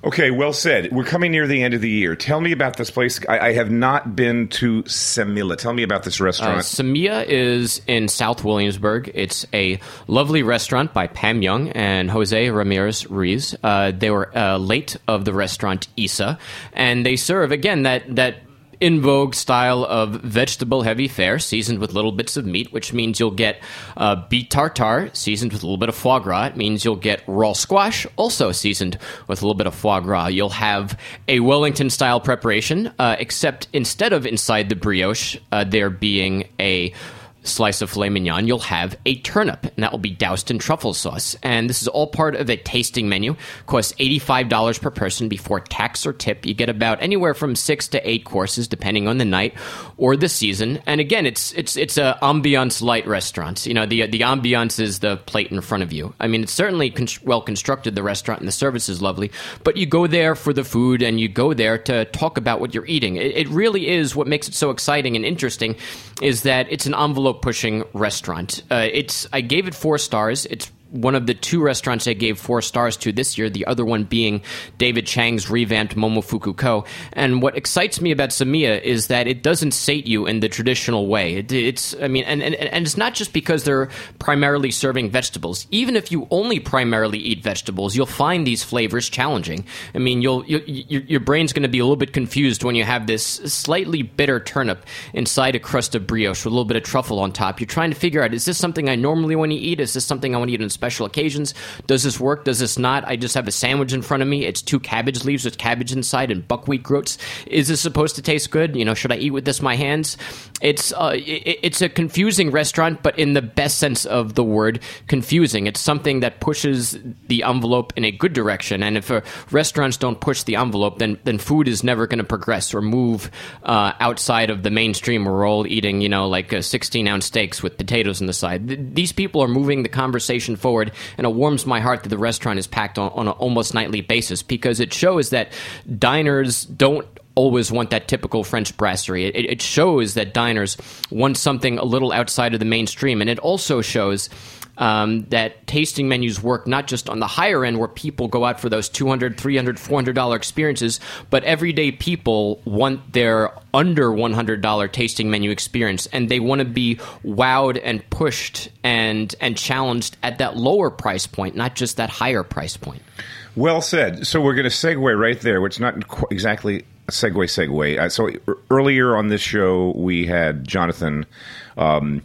Okay, well said. We're coming near the end of the year. Tell me about this place. I, I have not been to Semilla. Tell me about this restaurant. Uh, Semilla is in South Williamsburg. It's a lovely restaurant by Pam Young and Jose Ramirez Ruiz. Uh, they were uh, late of the restaurant Isa, and they serve, again, that that in vogue style of vegetable-heavy fare seasoned with little bits of meat, which means you'll get uh, beef tartare seasoned with a little bit of foie gras. It means you'll get raw squash, also seasoned with a little bit of foie gras. You'll have a Wellington-style preparation, uh, except instead of inside the brioche, uh, there being a slice of filet mignon, you'll have a turnip, and that will be doused in truffle sauce. And this is all part of a tasting menu. Costs eighty-five dollars per person before tax or tip. You get about anywhere from six to eight courses, depending on the night or the season. And again, it's it's it's a ambiance light restaurant. You know, the the ambiance is the plate in front of you. I mean, it's certainly con- well constructed, the restaurant, and the service is lovely. But you go there for the food, and you go there to talk about what you're eating. It, it really is what makes it so exciting and interesting, is that it's an envelope pushing restaurant. Uh, it's I gave it four stars. It's one of the two restaurants I gave four stars to this year, the other one being David Chang's revamped Momofuku Ko. And what excites me about Semilla is that it doesn't sate you in the traditional way. It, it's, I mean, and, and, and it's not just because they're primarily serving vegetables. Even if you only primarily eat vegetables, you'll find these flavors challenging. I mean, you'll, you, your, your brain's going to be a little bit confused when you have this slightly bitter turnip inside a crust of brioche with a little bit of truffle on top. You're trying to figure out, is this something I normally want to eat? Is this something I want to eat in special occasions? Does this work? Does this not? I just have a sandwich in front of me. It's two cabbage leaves with cabbage inside and buckwheat groats. Is this supposed to taste good? You know, should I eat with this my hands? It's uh, it, it's a confusing restaurant, but in the best sense of the word, confusing. It's something that pushes the envelope in a good direction. And if uh, restaurants don't push the envelope, then then food is never going to progress or move uh, outside of the mainstream. We're all eating, you know, like sixteen ounce steaks with potatoes on the side. Th- these people are moving the conversation forward. And it warms my heart that the restaurant is packed on, on an almost nightly basis, because it shows that diners don't always want that typical French brasserie. It, it shows that diners want something a little outside of the mainstream. And it also shows Um, that tasting menus work not just on the higher end where people go out for those two hundred dollars, three hundred dollars, four hundred dollars experiences, but everyday people want their under one hundred dollars tasting menu experience, and they want to be wowed and pushed and and challenged at that lower price point, not just that higher price point. Well said. So we're going to segue right there, which is not qu- exactly a segue segue. Uh, so er- earlier on this show, we had Jonathan um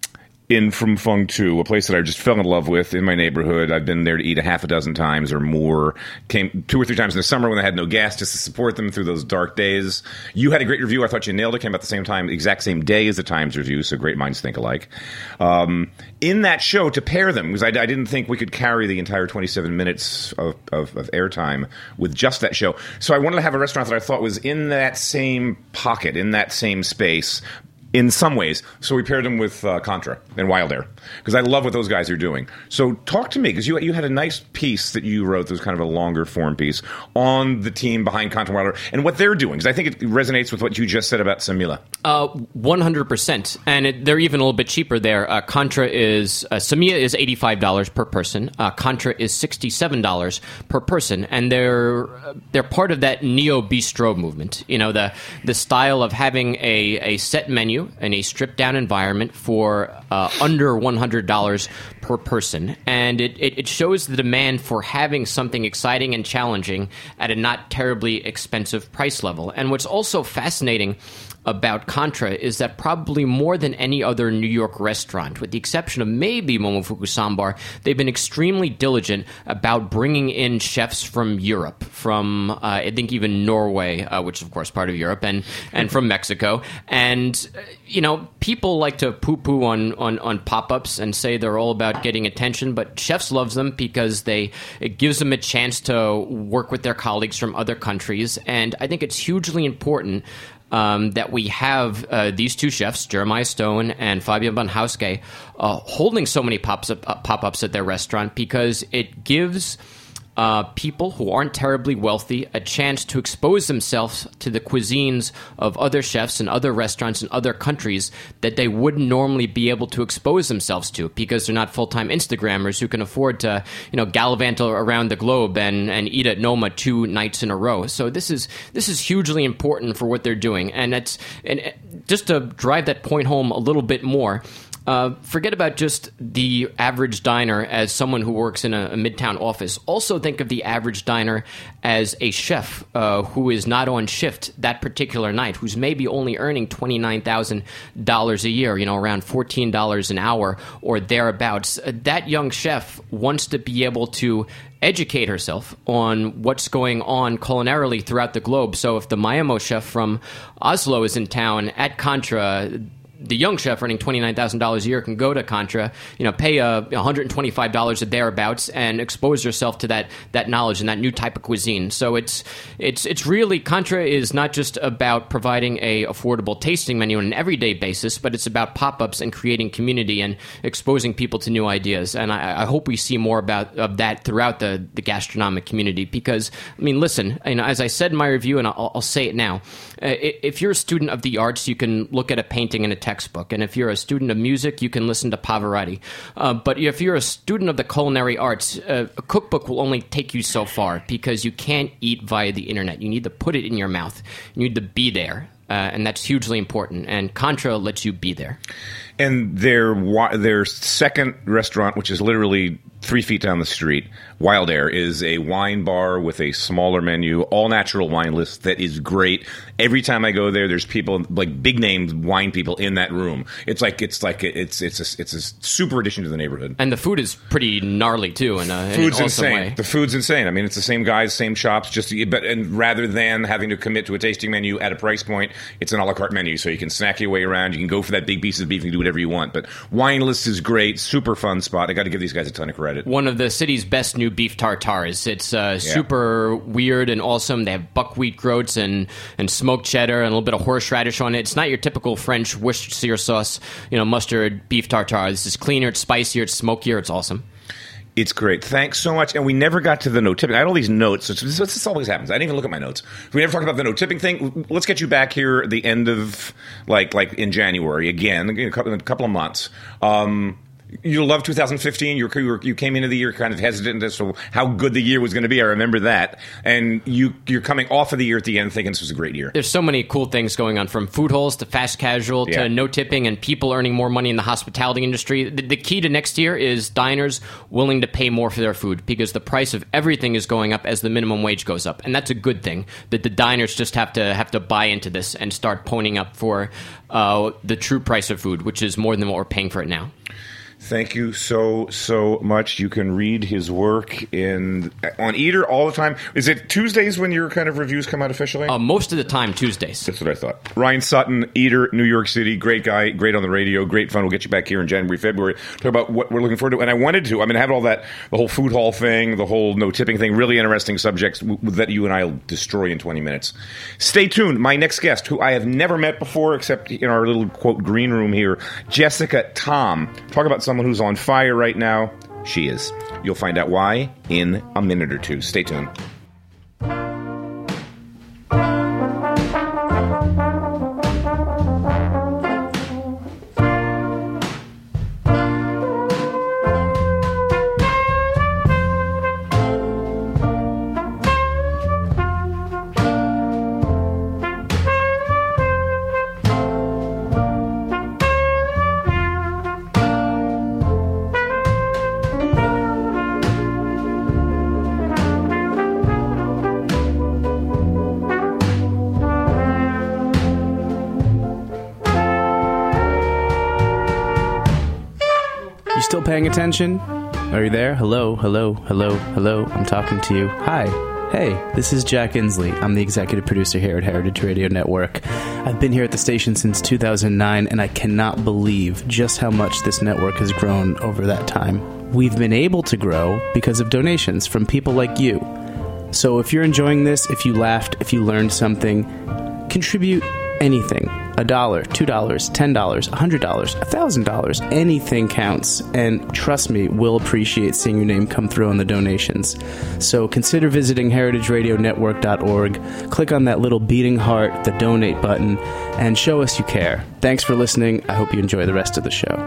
in from Fung Tu, a place that I just fell in love with in my neighborhood. I've been there to eat a half a dozen times or more. Came two or three times in the summer when I had no gas just to support them through those dark days. You had a great review. I thought you nailed it. Came out the same time, exact same day as the Times review, so great minds think alike. Um, in that show, to pair them, because I, I didn't think we could carry the entire twenty-seven minutes of, of, of airtime with just that show. So I wanted to have a restaurant that I thought was in that same pocket, in that same space, in some ways. So we paired them with uh, Contra and Wild Air, because I love what those guys are doing. So talk to me, because you you had a nice piece that you wrote that was kind of a longer form piece on the team behind Contra and Wild Air and what they're doing, because I think it resonates with what you just said about Semilla. Uh, one hundred percent. And it, they're even a little bit cheaper there. Uh, Contra is, uh, Semilla is eighty-five dollars per person. Uh, Contra is sixty-seven dollars per person. And they're they're part of that neo-bistro movement. You know, the the style of having a, a set menu in a stripped-down environment for uh, under one hundred dollars per person. And it, it, it shows the demand for having something exciting and challenging at a not terribly expensive price level. And what's also fascinating about Contra is that probably more than any other New York restaurant, with the exception of maybe Momofuku Sambar, they've been extremely diligent about bringing in chefs from Europe, from uh, I think even Norway, uh, which is of course part of Europe, and, and from Mexico. And, uh, you know, people like to poo-poo on, on, on pop-ups and say they're all about getting attention, but chefs love them because they it gives them a chance to work with their colleagues from other countries. And I think it's hugely important Um, that we have uh, these two chefs, Jeremiah Stone and Fabian Van Hauske, uh, holding so many pops up, uh, pop-ups at their restaurant, because it gives uh, people who aren't terribly wealthy a chance to expose themselves to the cuisines of other chefs and other restaurants in other countries that they wouldn't normally be able to expose themselves to because they're not full-time Instagrammers who can afford to, you know, gallivant around the globe and, and eat at Noma two nights in a row. So this is this is hugely important for what they're doing. And it's and just to drive that point home a little bit more, Uh, forget about just the average diner as someone who works in a, a midtown office. Also think of the average diner as a chef uh, who is not on shift that particular night, who's maybe only earning twenty-nine thousand dollars a year, you know, around fourteen dollars an hour or thereabouts. Uh, that young chef wants to be able to educate herself on what's going on culinarily throughout the globe. So if the Mayamo chef from Oslo is in town at Contra, the young chef earning twenty-nine thousand dollars a year can go to Contra, you know, pay uh, one hundred twenty-five dollars or thereabouts and expose yourself to that that knowledge and that new type of cuisine. So it's it's it's really, Contra is not just about providing a affordable tasting menu on an everyday basis, but it's about pop-ups and creating community and exposing people to new ideas. And I, I hope we see more about of that throughout the, the gastronomic community because, I mean, listen, you know, as I said in my review, and I'll, I'll say it now, uh, if you're a student of the arts, you can look at a painting and a textbook. And if you're a student of music, you can listen to Pavarotti. Uh, but if you're a student of the culinary arts, uh, a cookbook will only take you so far because you can't eat via the internet. You need to put it in your mouth. You need to be there. Uh, and that's hugely important. And Contra lets you be there. And their wi- their second restaurant, which is literally three feet down the street, Wild Air, is a wine bar with a smaller menu, all natural wine list that is great. Every time I go there, there's people like big name wine people in that room. It's like it's like it's it's a, it's a super addition to the neighborhood. And the food is pretty gnarly too. In a, in food's an awesome insane. way. The food's insane. I mean, it's the same guys, same shops, just but and rather than having to commit to a tasting menu at a price point, it's an a la carte menu, so you can snack your way around. You can go for that big piece of beef and do whatever you want. But Wine List is great, super fun spot. I got to give these guys a ton of credit. One of the city's best new beef tartars. It's uh, super yeah. weird and awesome. They have buckwheat groats and, and smoked cheddar and a little bit of horseradish on it. It's not your typical French Worcestershire sauce, you know, mustard beef tartare. This is cleaner, it's spicier, it's smokier, it's awesome. It's great. Thanks so much. And we never got to the no tipping. I had all these notes. This, this, this always happens. I didn't even look at my notes. We never talked about the no tipping thing. Let's get you back here at the end of, like, like in January again, in a couple, in a couple of months. Um, you love two thousand fifteen. You, were, you came into the year kind of hesitant as to how good the year was going to be. I remember that. And you, you're coming off of the year at the end thinking this was a great year. There's so many cool things going on, from food halls to fast casual yeah. to no tipping and people earning more money in the hospitality industry. The, the key to next year is diners willing to pay more for their food because the price of everything is going up as the minimum wage goes up. And that's a good thing, that the diners just have to have to buy into this and start ponying up for uh, the true price of food, which is more than what we're paying for it now. Thank you so, so much. You can read his work in on Eater all the time. Is it Tuesdays when your kind of reviews come out officially? Uh, most of the time, Tuesdays. That's what I thought. Ryan Sutton, Eater, New York City. Great guy, great on the radio, great fun. We'll get you back here in January, February. Talk about what we're looking forward to. And I wanted to. I mean, I have all that, the whole food hall thing, the whole no tipping thing, really interesting subjects w- that you and I will destroy in twenty minutes. Stay tuned. My next guest, who I have never met before except in our little, quote, green room here, Jessica Tom. Talk about someone who's on fire right now. She is. You'll find out why in a minute or two. Stay tuned. Paying attention? Are you there? Hello, hello, hello, hello. I'm talking to you. Hi. Hey, this is Jack Inslee. I'm the executive producer here at Heritage Radio Network. I've been here at the station since two thousand nine, and I cannot believe just how much this network has grown over that time. We've been able to grow because of donations from people like you. So if you're enjoying this, if you laughed, if you learned something, contribute anything. A dollar, two dollars, ten dollars, a hundred dollars, a thousand dollars, anything counts. And trust me, we'll appreciate seeing your name come through on the donations. So consider visiting heritage radio network dot org, click on that little beating heart, the donate button, and show us you care. Thanks for listening. I hope you enjoy the rest of the show.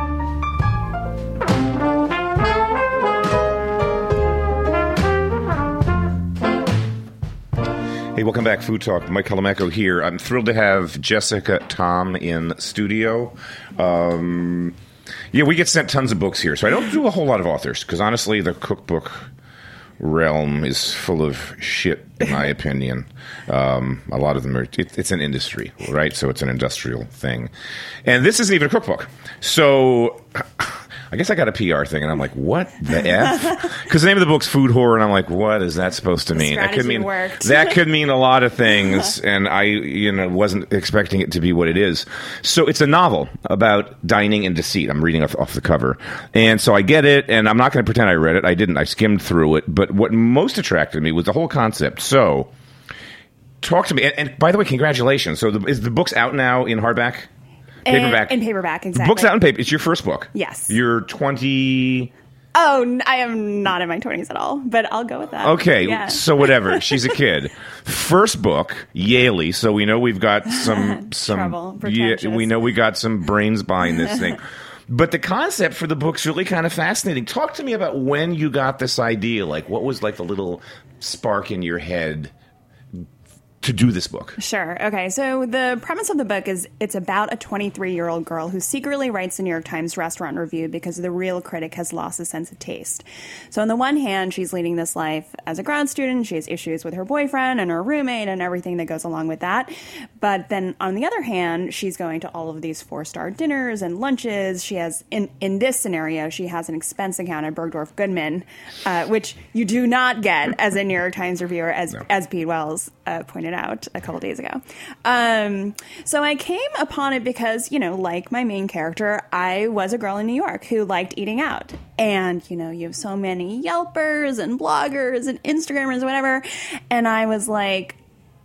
Hey, welcome back, Food Talk. Mike Calamecco here. I'm thrilled to have Jessica Tom in studio. Um, yeah, we get sent tons of books here, so I don't do a whole lot of authors, because honestly, the cookbook realm is full of shit, in my opinion. Um, a lot of them are, it, it's an industry, right? So it's an industrial thing. And this isn't even a cookbook. So I guess I got a P R thing, and I'm like, what the F? Because the name of the book's Food Horror, and I'm like, what is that supposed to mean? That could mean worked. that could mean a lot of things, and I, you know, wasn't expecting it to be what it is. So it's a novel about dining and deceit. I'm reading off, off the cover, and so I get it, and I'm not going to pretend I read it. I didn't. I skimmed through it, but what most attracted me was the whole concept. So, talk to me. And, and by the way, congratulations. So, the, is the book's out now in hardback? Paperback. In paperback, exactly. Book's out in paper. It's your first book. Yes. You're twenty. Oh, n- I am not in my twenties at all, but I'll go with that. Okay, Yeah. so whatever. She's a kid. First book, Yaley. So we know we've got some some. Trouble, yeah, pretentious. we know we got some brains behind this thing. But the concept for the book's really kind of fascinating. Talk to me about when you got this idea. Like, what was like the little spark in your head to do this book? Sure. Okay. So the premise of the book is it's about a twenty-three-year-old girl who secretly writes the New York Times restaurant review because the real critic has lost a sense of taste. So on the one hand, she's leading this life as a grad student. She has issues with her boyfriend and her roommate and everything that goes along with that. But then on the other hand, she's going to all of these four-star dinners and lunches. She has, in, in this scenario, she has an expense account at Bergdorf Goodman, uh, which you do not get as a New York Times reviewer, as, No. as Pete Wells uh, pointed out a couple days ago. Um, so I came upon it because, you know, like my main character, I was a girl in New York who liked eating out. And, you know, you have so many Yelpers and bloggers and Instagrammers and whatever. And I was like,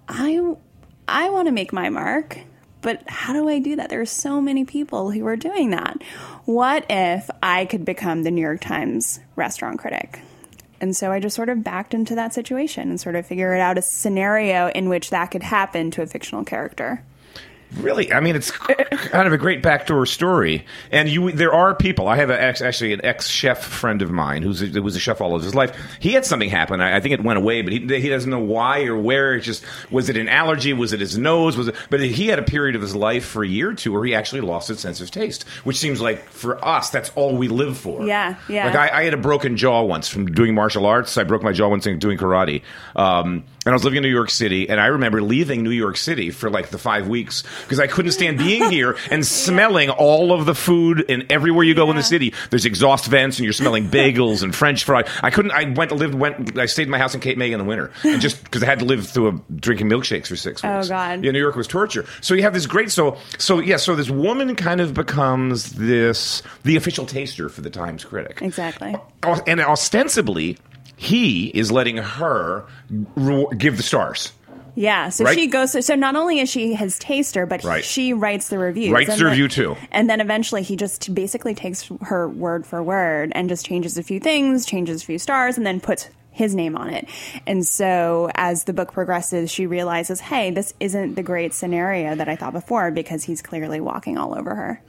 I, I want to make my mark. But how do I do that? There are so many people who are doing that. What if I could become the New York Times restaurant critic? And so I just sort of backed into that situation and sort of figured out a scenario in which that could happen to a fictional character. Really, I mean, it's kind of a great backdoor story. And you, there are people. I have a, actually an ex-chef friend of mine who's a, who was a chef all of his life. He had something happen. I, I think it went away, but he, he doesn't know why or where. It just was it an allergy? Was it his nose? Was it? But he had a period of his life for a year or two where he actually lost his sense of taste, which seems like for us that's all we live for. Yeah, yeah. Like I, I had a broken jaw once from doing martial arts. I broke my jaw once doing karate. Um, and I was living in New York City, and I remember leaving New York City for like the five weeks because I couldn't stand being here and smelling all of the food. And everywhere you go Yeah. in the city, there's exhaust vents, and you're smelling bagels and French fries. I couldn't. I went to live. Went. I stayed in my house in Cape May in the winter, and just because I had to live through a, drinking milkshakes for six Oh, weeks. God. Yeah, New York was torture. So you have this great. So so yeah. So this woman kind of becomes this the official taster for the Times critic. Exactly. And ostensibly, he is letting her re- give the stars. Yeah, so Right? she goes. So, so not only is she his taster, but Right. she writes the reviews. Writes And the then- review, too. And then eventually he just basically takes her word for word and just changes a few things, changes a few stars, and then puts his name on it. And so as the book progresses, she realizes, hey, this isn't the great scenario that I thought before because he's clearly walking all over her.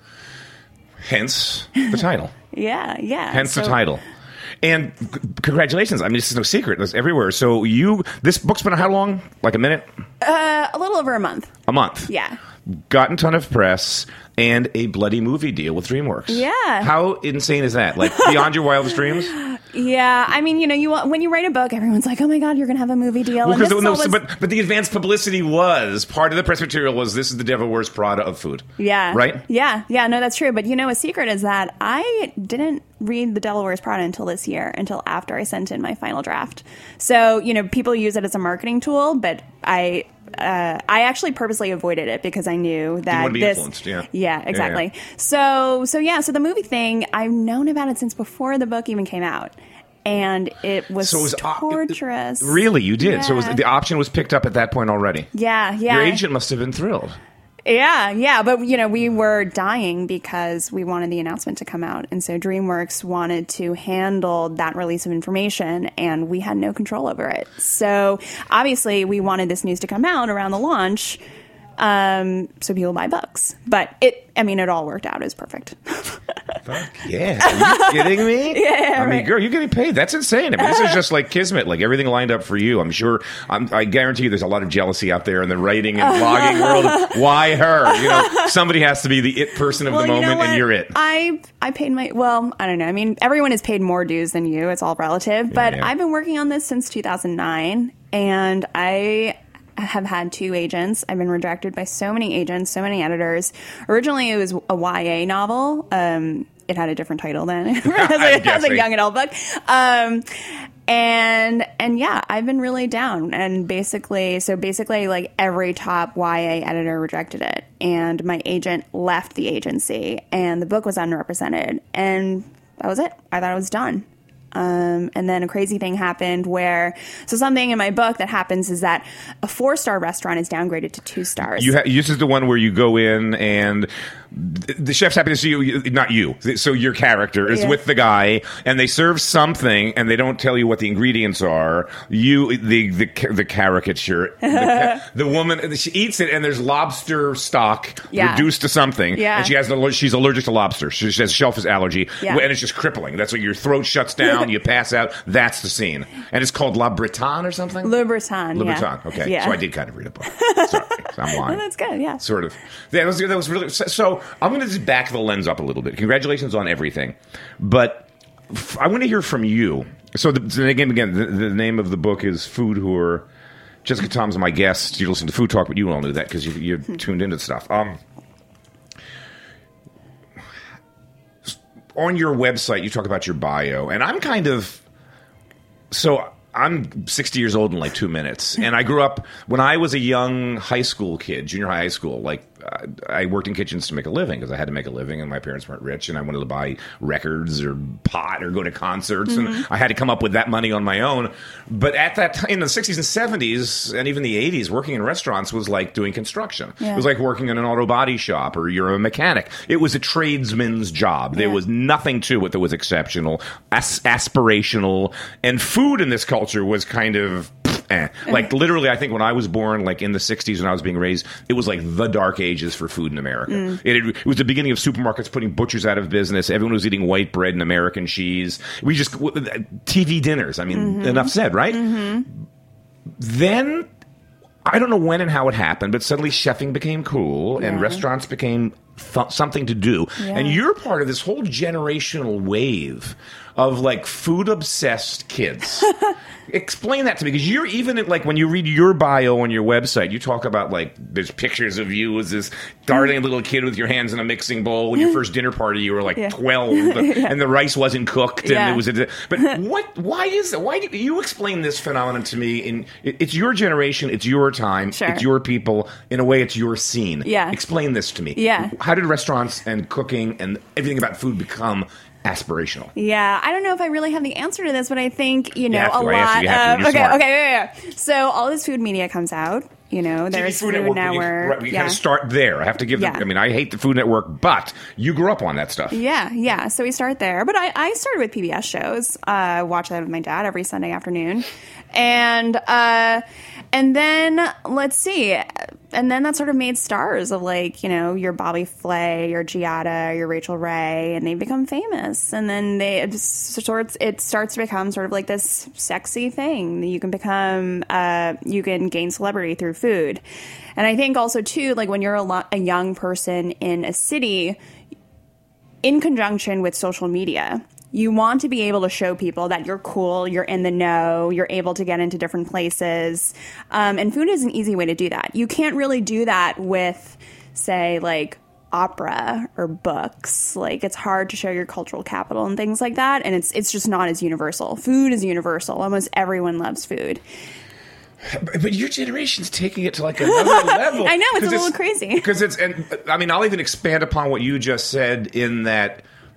Hence the title. Yeah, yeah. Hence the So- title. And c- congratulations. I mean, this is no secret. It's everywhere. So you, this book's been how long? Like a minute? Uh, a little over a month. A month. Yeah. Gotten a ton of press and a bloody movie deal with DreamWorks. Yeah. How insane is that? Like beyond your wildest dreams? Yeah, I mean, you know, you want, when you write a book, everyone's like, "Oh my God, you're going to have a movie deal." Well, and this 'cause is no, all was- but but the advanced publicity was part of the press material was this is the Devil Wears Prada of food. Yeah. Right? Yeah. Yeah. No, that's true. But you know, a secret is that I didn't read The Devil Wears Prada until this year, until after I sent in my final draft. So, you know, people use it as a marketing tool, but I, uh, I actually purposely avoided it because I knew that wanna be this, influenced, yeah. yeah, exactly. So, so yeah, so the movie thing, I've known about it since before the book even came out. And it was, So it was uh, torturous. Really, you did. So it was, Yeah. the option was picked up at that point already. Yeah, yeah. Your agent must have been thrilled. Yeah, yeah, but you know, we were dying because we wanted the announcement to come out, and so DreamWorks wanted to handle that release of information, and we had no control over it. So obviously, we wanted this news to come out around the launch, um, so people buy books. But it, I mean, it all worked out. It was perfect. Fuck yeah. Are you kidding me? Yeah, I mean, right. girl, you're getting paid. That's insane. I mean, this is just like kismet. Like, everything lined up for you. I'm sure, I'm, I guarantee you there's a lot of jealousy out there in the writing and blogging world. Why her? You know, somebody has to be the it person of Well, the you know moment, what? and you're it. I I paid my, well, I don't know. I mean, everyone has paid more dues than you. It's all relative. But yeah. I've been working on this since two thousand nine, and I have had two agents. I've been rejected by so many agents, so many editors. Originally, it was a Y A novel. Um, it had a different title then. It was a, it was a young adult book. Um, and and yeah, I've been really down. And basically, so basically, like every top Y A editor rejected it. And my agent left the agency, and the book was unrepresented. And that was it. I thought it was done. Um, and then a crazy thing happened where, so something in my book that happens is that a four-star restaurant is downgraded to two stars. You ha- this is the one where you go in and the chef's happy to see you, not you. So your character is Yeah. with the guy, and they serve something, and they don't tell you what the ingredients are. You, the the, the caricature, the, ca- the woman, she eats it, and there's lobster stock Yeah. reduced to something, Yeah. and she has the, she's allergic to lobster. She has shellfish allergy, Yeah. and it's just crippling. That's what your throat shuts down, you pass out. That's the scene, and it's called La Bretonne or something. Le Breton, Le yeah. Breton. Okay, Yeah. so I did kind of read a book. Sorry, I'm lying. Well, that's good, yeah. Sort of. That was, that was really. So I'm going to just back the lens up a little bit. Congratulations on everything, but f- I want to hear from you. So the, the again, again, the, the name of the book is Food Whore. Jessica Tom's my guest. You listen to Food Talk, but you all knew that because you, you tuned into stuff. Um, on your website, you talk about your bio, and I'm kind of so. I'm sixty years old in like two minutes. And I grew up, when I was a young high school kid, junior high, high school, like uh, I worked in kitchens to make a living because I had to make a living and my parents weren't rich and I wanted to buy records or pot or go to concerts. Mm-hmm. And I had to come up with that money on my own. But at that time, in the sixties and seventies and even the eighties, working in restaurants was like doing construction. Yeah. It was like working in an auto body shop or you're a mechanic. It was a tradesman's job. There Yeah. was nothing to it that was exceptional, as- aspirational. And food in this culture was kind of eh. Like literally, I think when I was born, like in the sixties when I was being raised, it was like the dark ages for food in America. Mm. It, it was the beginning of supermarkets putting butchers out of business. Everyone was eating white bread and American cheese. We just T V dinners. I mean, mm-hmm. enough said, right? Mm-hmm. Then I don't know when and how it happened, but suddenly chefing became cool yeah. and restaurants became th- something to do. Yeah. And you're part of this whole generational wave of like food obsessed kids. Explain that to me, because you're even like when you read your bio on your website, you talk about like there's pictures of you as this darling little kid with your hands in a mixing bowl. When your first dinner party, you were like yeah. twelve, yeah. and the rice wasn't cooked, and yeah. it was. A, but what? Why is that? Why do you explain this phenomenon to me? In it, it's your generation, it's your time, sure. it's your people. In a way, it's your scene. Yeah. Explain this to me. Yeah. How did restaurants and cooking and everything about food become aspirational? Yeah, I don't know if I really have the answer to this, but I think, you know, you a to. lot you of... okay, smart. okay, yeah, yeah. So all this food media comes out, you know, there's Food, Food Network. Network. We, right, we yeah. kind of start there. I have to give them... Yeah. I mean, I hate the Food Network, but you grew up on that stuff. Yeah, yeah. So we start there. But I, I started with P B S shows. I uh, watch that with my dad every Sunday afternoon. And... uh And then, let's see, and then that sort of made stars of like, you know, your Bobby Flay, your Giada, your Rachel Ray, and they become famous. And then they it sorts it starts to become sort of like this sexy thing that you can become, uh, you can gain celebrity through food. And I think also, too, like when you're a, lo- a young person in a city, in conjunction with social media, you want to be able to show people that you're cool, you're in the know, you're able to get into different places. Um, and food is an easy way to do that. You can't really do that with, say, like opera or books. Like, it's hard to show your cultural capital and things like that. And it's it's just not as universal. Food is universal. Almost everyone loves food. But your generation's taking it to like another level. I know, it's a little crazy. Because it's, and I mean, I'll even expand upon what you just said in that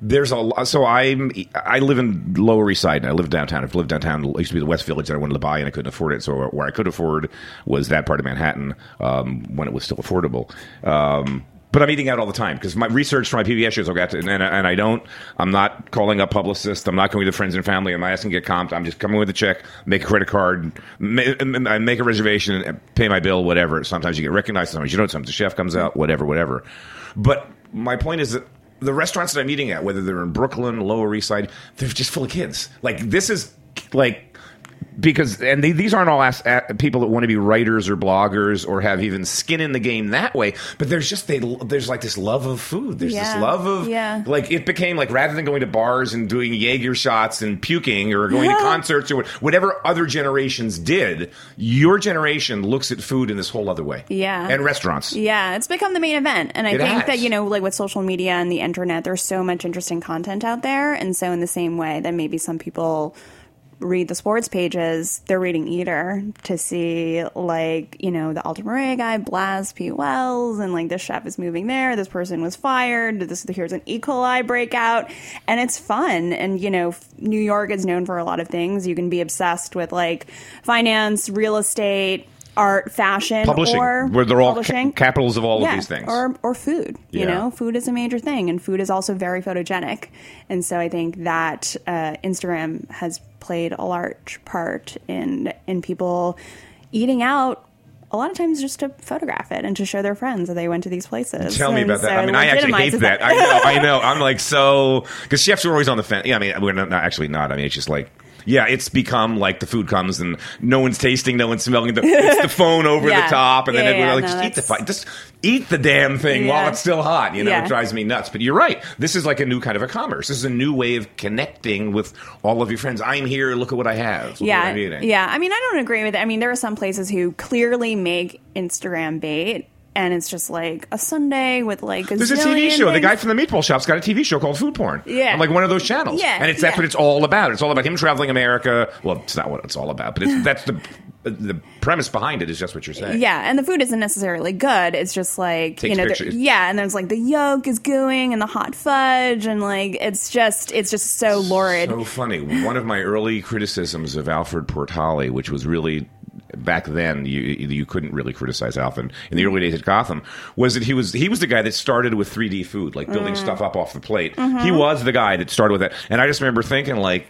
There's a lot. So I'm I live in Lower East Side, and I live downtown. I've lived downtown. It used to be the West Village that I wanted to buy, and I couldn't afford it. So where I could afford was that part of Manhattan um, when it was still affordable. Um, But I'm eating out all the time because my research for my P B S shows, I'll get to, and, and I don't, I'm not calling up publicists. I'm not going to friends and family. I'm not asking to get comped. I'm just coming with a check, make a credit card, make, make a reservation, pay my bill, whatever. Sometimes you get recognized. Sometimes you don't. Sometimes the chef comes out, whatever, whatever. But my point is that the restaurants that I'm eating at, whether they're in Brooklyn, Lower East Side, they're just full of kids. Like, this is like... Because and they, these aren't all ask, uh, people that want to be writers or bloggers or have even skin in the game that way. But there's just they there's like this love of food. There's yeah. this love of yeah. like it became like rather than going to bars and doing Jaeger shots and puking or going to concerts or whatever other generations did. Your generation looks at food in this whole other way. Yeah, and restaurants. Yeah, it's become the main event. And I it think has. that you know, like with social media and the internet, there's so much interesting content out there. And so in the same way that maybe some people read the sports pages, they're reading Eater to see, like, you know, the Alta Maria guy blast Pete Wells, and like this chef is moving there, this person was fired, this here's an E. coli breakout, and it's fun. And you know, New York is known for a lot of things. You can be obsessed with like finance, real estate, art, fashion, publishing, or where they're all publishing. ca- capitals of all yeah, of these things, or or food. You yeah. know, food is a major thing, and food is also very photogenic. And so I think that uh, Instagram has played a large part in in people eating out. A lot of times just to photograph it and to show their friends that they went to these places. Tell me and about that. so I mean, I actually hate that. that. I know, I know. I'm like, so... Because chefs are always on the fence. Yeah, I mean, we're not, not actually not. I mean, it's just like... Yeah, it's become like the food comes and no one's tasting, no one's smelling. The, it's the phone over yeah. the top, and yeah, then yeah, we're like, no, just eat the that's... fi- just eat the damn thing yeah. while it's still hot. You know, yeah. it drives me nuts. But you're right. This is like a new kind of a commerce. This is a new way of connecting with all of your friends. I'm here. Look at what I have. Look yeah, what I'm eating. yeah. I mean, I don't agree with it. I mean, there are some places who clearly make Instagram bait. And it's just like a Sunday with like a There's a T V zillion show. The things. guy from the Meatball Shop's got a T V show called Food Porn. Yeah. On like one of those channels. Yeah, And it's that's yeah. what it's all about. It's all about him traveling America. Well, it's not what it's all about, but it's, that's the the premise behind it is just what you're saying. Yeah, and the food isn't necessarily good. It's just like, Takes you know, there- pictures. yeah, and there's like the yolk is gooing and the hot fudge, and like it's just it's just so lurid. So funny. One of my early criticisms of Alfred Portali, which was really back then, you you couldn't really criticize Alfred in the early days at Gotham, was that he was he was the guy that started with three D food, like building Mm. stuff up off the plate. Mm-hmm. He was the guy that started with that, and I just remember thinking like.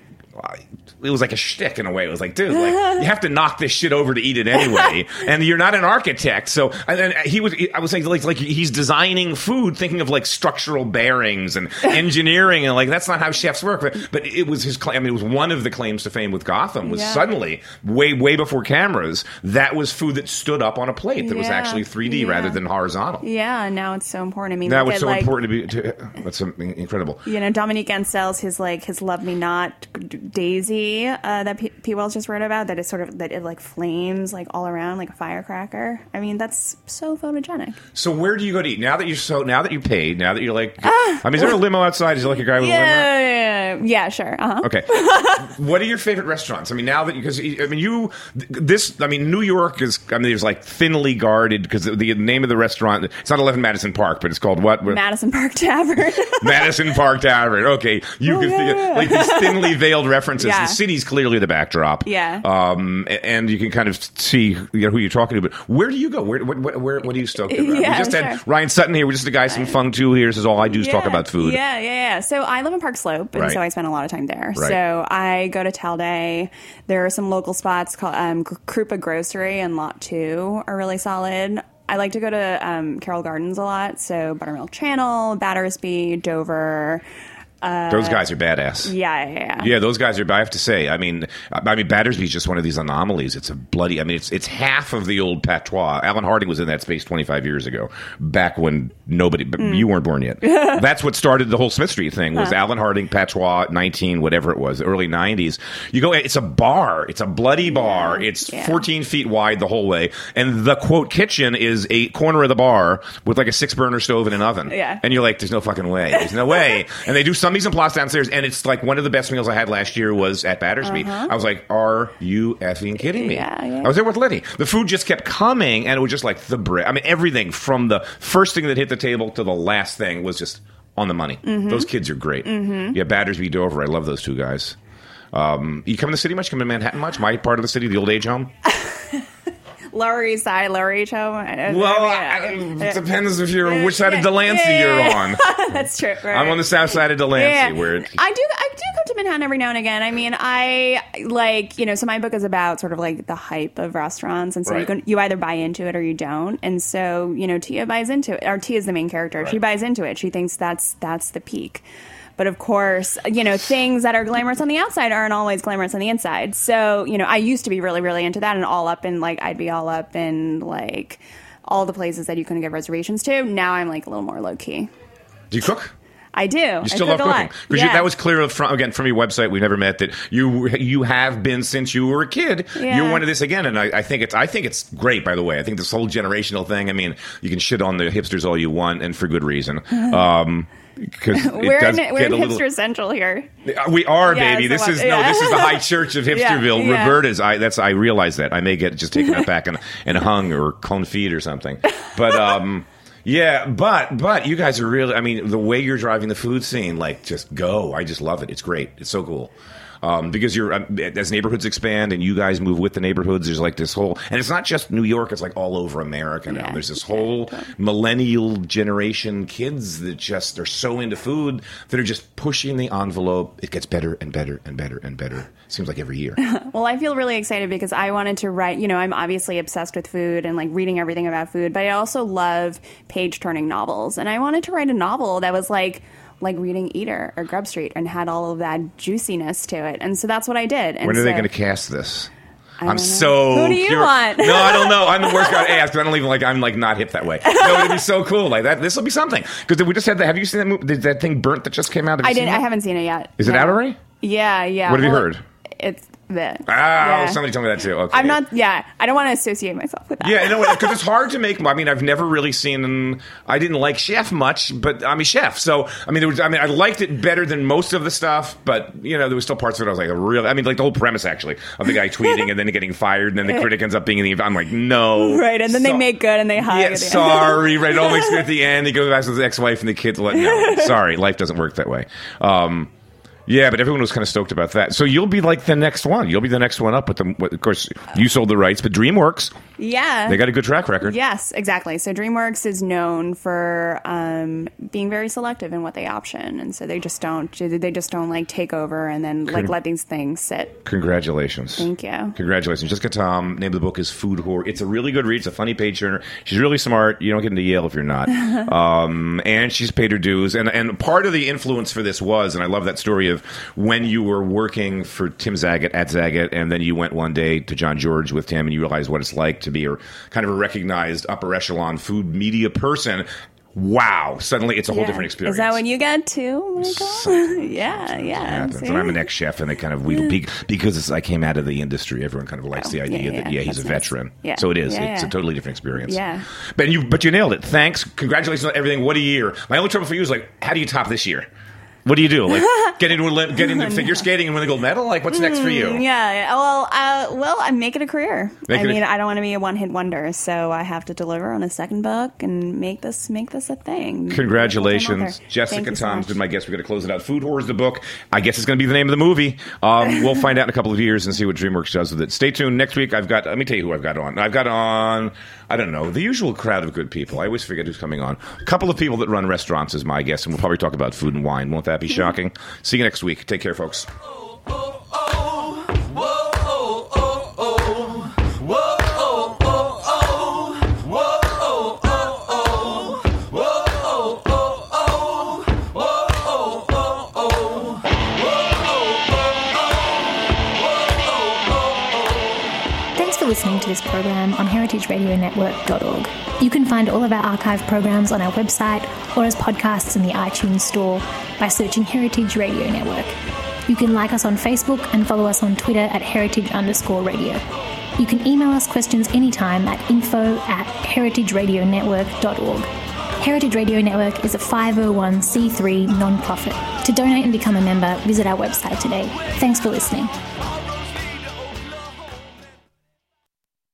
It was like a shtick in a way. It was like, dude, like you have to knock this shit over to eat it anyway, and you're not an architect. So, and then he was. I was saying, like, like he's designing food, thinking of like structural bearings and engineering, and like that's not how chefs work. But, but it was his claim. I mean, it was one of the claims to fame with Gotham. Was Yeah. suddenly way way before cameras, that was food that stood up on a plate that was Yeah. actually three D Yeah. rather than horizontal. Yeah, and now it's so important. I mean, That look was at, so like, important to be. To, that's something incredible. You know, Dominique Ansels, his like his Love Me Not Daisy uh, that P-, P. Wells just wrote about, that is sort of that it like flames like all around like a firecracker. I mean, that's so photogenic. So where do you go to eat now that you're so now that you paid now that you're like? I mean, is there a limo outside? Is there like a guy with a limo? Yeah, yeah, yeah, sure. Uh-huh. Okay. What are your favorite restaurants? I mean, now that because I mean you this I mean New York is I mean there's like thinly guarded because the, the name of the restaurant it's not eleven Madison Park but it's called what? Madison Park Tavern. Madison Park Tavern. Okay, you Oh, can yeah, think yeah. of like these thinly veiled references. Yeah. The city's clearly the backdrop. Yeah. Um, and you can kind of see you know, who you're talking to. But where do you go? Where what what, where, what are you stoked about? Yeah, we just sure. had Ryan Sutton here. We're just a guy from Fung Too here. This is all I do is talk Yeah, about food. Yeah, yeah, yeah. So I live in Park Slope, and Right. so I spend a lot of time there. Right. So I go to Talday. There are some local spots called um, Krupa Grocery and Lot Two are really solid. I like to go to um, Carroll Gardens a lot. So Buttermilk Channel, Battersby, Dover. Those guys are badass. Yeah, yeah, yeah. Yeah, those guys are. I have to say, I mean, I mean, Battersby's just one of these anomalies. It's a bloody. I mean, it's it's half of the old patois. Alan Harding was in that space twenty-five years ago, back when nobody, but Mm. you weren't born yet. That's what started the whole Smith Street thing. Was huh. Alan Harding patois nineteen, whatever it was, the early nineties. You go, it's a bar. It's a bloody bar. Yeah. It's yeah. fourteen feet wide the whole way, and the quote kitchen is a corner of the bar with like a six burner stove and an oven. Yeah. And you're like, there's no fucking way. There's no way. And they do some mise en place downstairs. And it's like one of the best meals I had last year was at Battersby. Uh-huh. I was like, are you effing kidding me? Yeah, yeah. I was there with Lenny. The food just kept coming, and it was just like the bread. I mean, everything from the first thing that hit the table to the last thing was just on the money. Mm-hmm. Those kids are great. Mm-hmm. Yeah, Battersby, Dover. I love those two guys. Um, you come to the city much? Come to Manhattan much? My part of the city, the old age home? Lower East Side, Lower East Home. Well, I, it depends if you're which side of Delancey yeah, yeah, yeah. you're on. That's true. Right. I'm on the south side of Delancey. Yeah. Where it, I do, I do come to Manhattan every now and again. I mean, I like, you know, so my book is about sort of like the hype of restaurants, and so Right. you can you either buy into it or you don't. And so, you know, Tia buys into it, or Tia is the main character. Right. She buys into it. She thinks that's that's the peak. But of course, you know, things that are glamorous on the outside aren't always glamorous on the inside. So, you know, I used to be really, really into that and all up in, like, I'd be all up in, like, all the places that you couldn't get reservations to. Now I'm, like, a little more low-key. do you cook? I do. You still I love cook a cooking lot. because Yeah. that was clear from again from your website. We never met that you you have been since you were a kid. Yeah. You're one of this again, and I, I think it's I think it's great. By the way, I think this whole generational thing. I mean, you can shit on the hipsters all you want, and for good reason. Um, Because We're does in, we're get in a hipster little, central here. we are, Yeah, baby. This so is what- no. yeah. This is the High Church of Hipsterville. Yeah, yeah. Roberta's. I that's I realize that. I may get just taken up back and, and hung or confit or something. But um, yeah. But but you guys are really. I mean, the way you're driving the food scene, like, just go. I just love it. It's great. It's so cool. Um, because you're um, as neighborhoods expand and you guys move with the neighborhoods, there's like this whole, and it's not just New York, it's like all over America now. Yeah, There's this whole millennial generation kids that just are so into food that are just pushing the envelope. It gets better and better and better and better. Seems like every year. Well, I feel really excited because I wanted to write, you know, I'm obviously obsessed with food and like reading everything about food, but I also love page turning novels. And I wanted to write a novel that was like, like reading Eater or Grub Street and had all of that juiciness to it. And so that's what I did. And When are so, they going to cast this? I I'm don't know. so. Who do you curious. want? No, I don't know. I'm the worst guy to ask. 'Cause I don't even like. I'm like not hip that way. No, it'd be so cool. Like that. This will be something. Because we just had that. Have you seen that movie? Did that thing Burnt that just came out? Have you I seen didn't. it? I haven't seen it yet. Is it No. out already? Yeah, yeah. What have you Well, heard? It's the. Ah, yeah. somebody told me that too. Okay. I'm not. Yeah, I don't want to associate myself with that. Yeah, no, because it's hard to make. I mean, I've never really seen. I didn't like Chef much, but I'm a chef, so I mean, there was. I mean, I liked it better than most of the stuff, but you know, there was still parts of it I was like, a real. I mean, like the whole premise actually of the guy tweeting and then getting fired, and then the critic ends up being in the. I'm like, no, Right, and then So- they make good and they hug. Yeah, at the end. sorry, right? It all makes good at the end. He goes back to his ex-wife and the kids. Like, no, sorry, life doesn't work that way. Um, yeah, but everyone was kind of stoked about that. So you'll be like the next one. You'll be the next one up with them. Of course, you sold the rights, but DreamWorks, Yeah. they got a good track record. Yes, exactly. So DreamWorks is known for um, being very selective in what they option, and so they just don't. They just don't like take over and then like let these things sit. Congratulations. Thank you. Congratulations. Jessica Tom, name of the book is Food Whore. It's a really good read. It's a funny page turner. She's really smart. You don't get into Yale if you're not. um, and she's paid her dues. And, and part of the influence for this was, and I love that story of when you were working for Tim Zagat at Zagat, and then you went one day to John George with Tim, and you realized what it's like to be a kind of a recognized upper echelon food media person. Wow. Suddenly it's a whole Yeah. different experience. Is that what you get too, Michael? Something. yeah, yeah. happens. see? And I'm an ex-chef, and they kind of we be- because it's, I came out of the industry. Everyone kind of likes Oh, the yeah, idea yeah, that yeah, he's a that's nice. veteran. Yeah. So it is. Yeah, It's yeah. a totally different experience. Yeah. But you but you nailed it. Thanks. Congratulations on everything. What a year. My only trouble for you is like, how do you top this year? What do you do? Like get into Olymp- get into figure skating and win a gold medal? Like what's next for you? Mm, Yeah. Well, uh, well, I make it a career. Make I it a- mean, I don't want to be a one-hit wonder, so I have to deliver on a second book and make this make this a thing. Congratulations. Thank Jessica you so Tom's much. been my guest. We're going to close it out. Food Whores, the book. I guess it's going to be the name of the movie. Um, we'll find out in a couple of years and see what DreamWorks does with it. Stay tuned. Next week, I've got, let me tell you who I've got on. I've got on, I don't know, the usual crowd of good people. I always forget who's coming on. A couple of people that run restaurants is my guest, and we'll probably talk about food and wine. Won't that be shocking? See you next week. Take care, folks. Thanks for listening to this program on heritage radio network dot org. You can find all of our archive programs on our website or as podcasts in the iTunes store by searching Heritage Radio Network. You can like us on Facebook and follow us on Twitter at heritage underscore radio. You can email us questions anytime at info at heritage radio network dot org. Heritage Radio Network is a five oh one c three non-profit. To donate and become a member, visit our website today. Thanks for listening.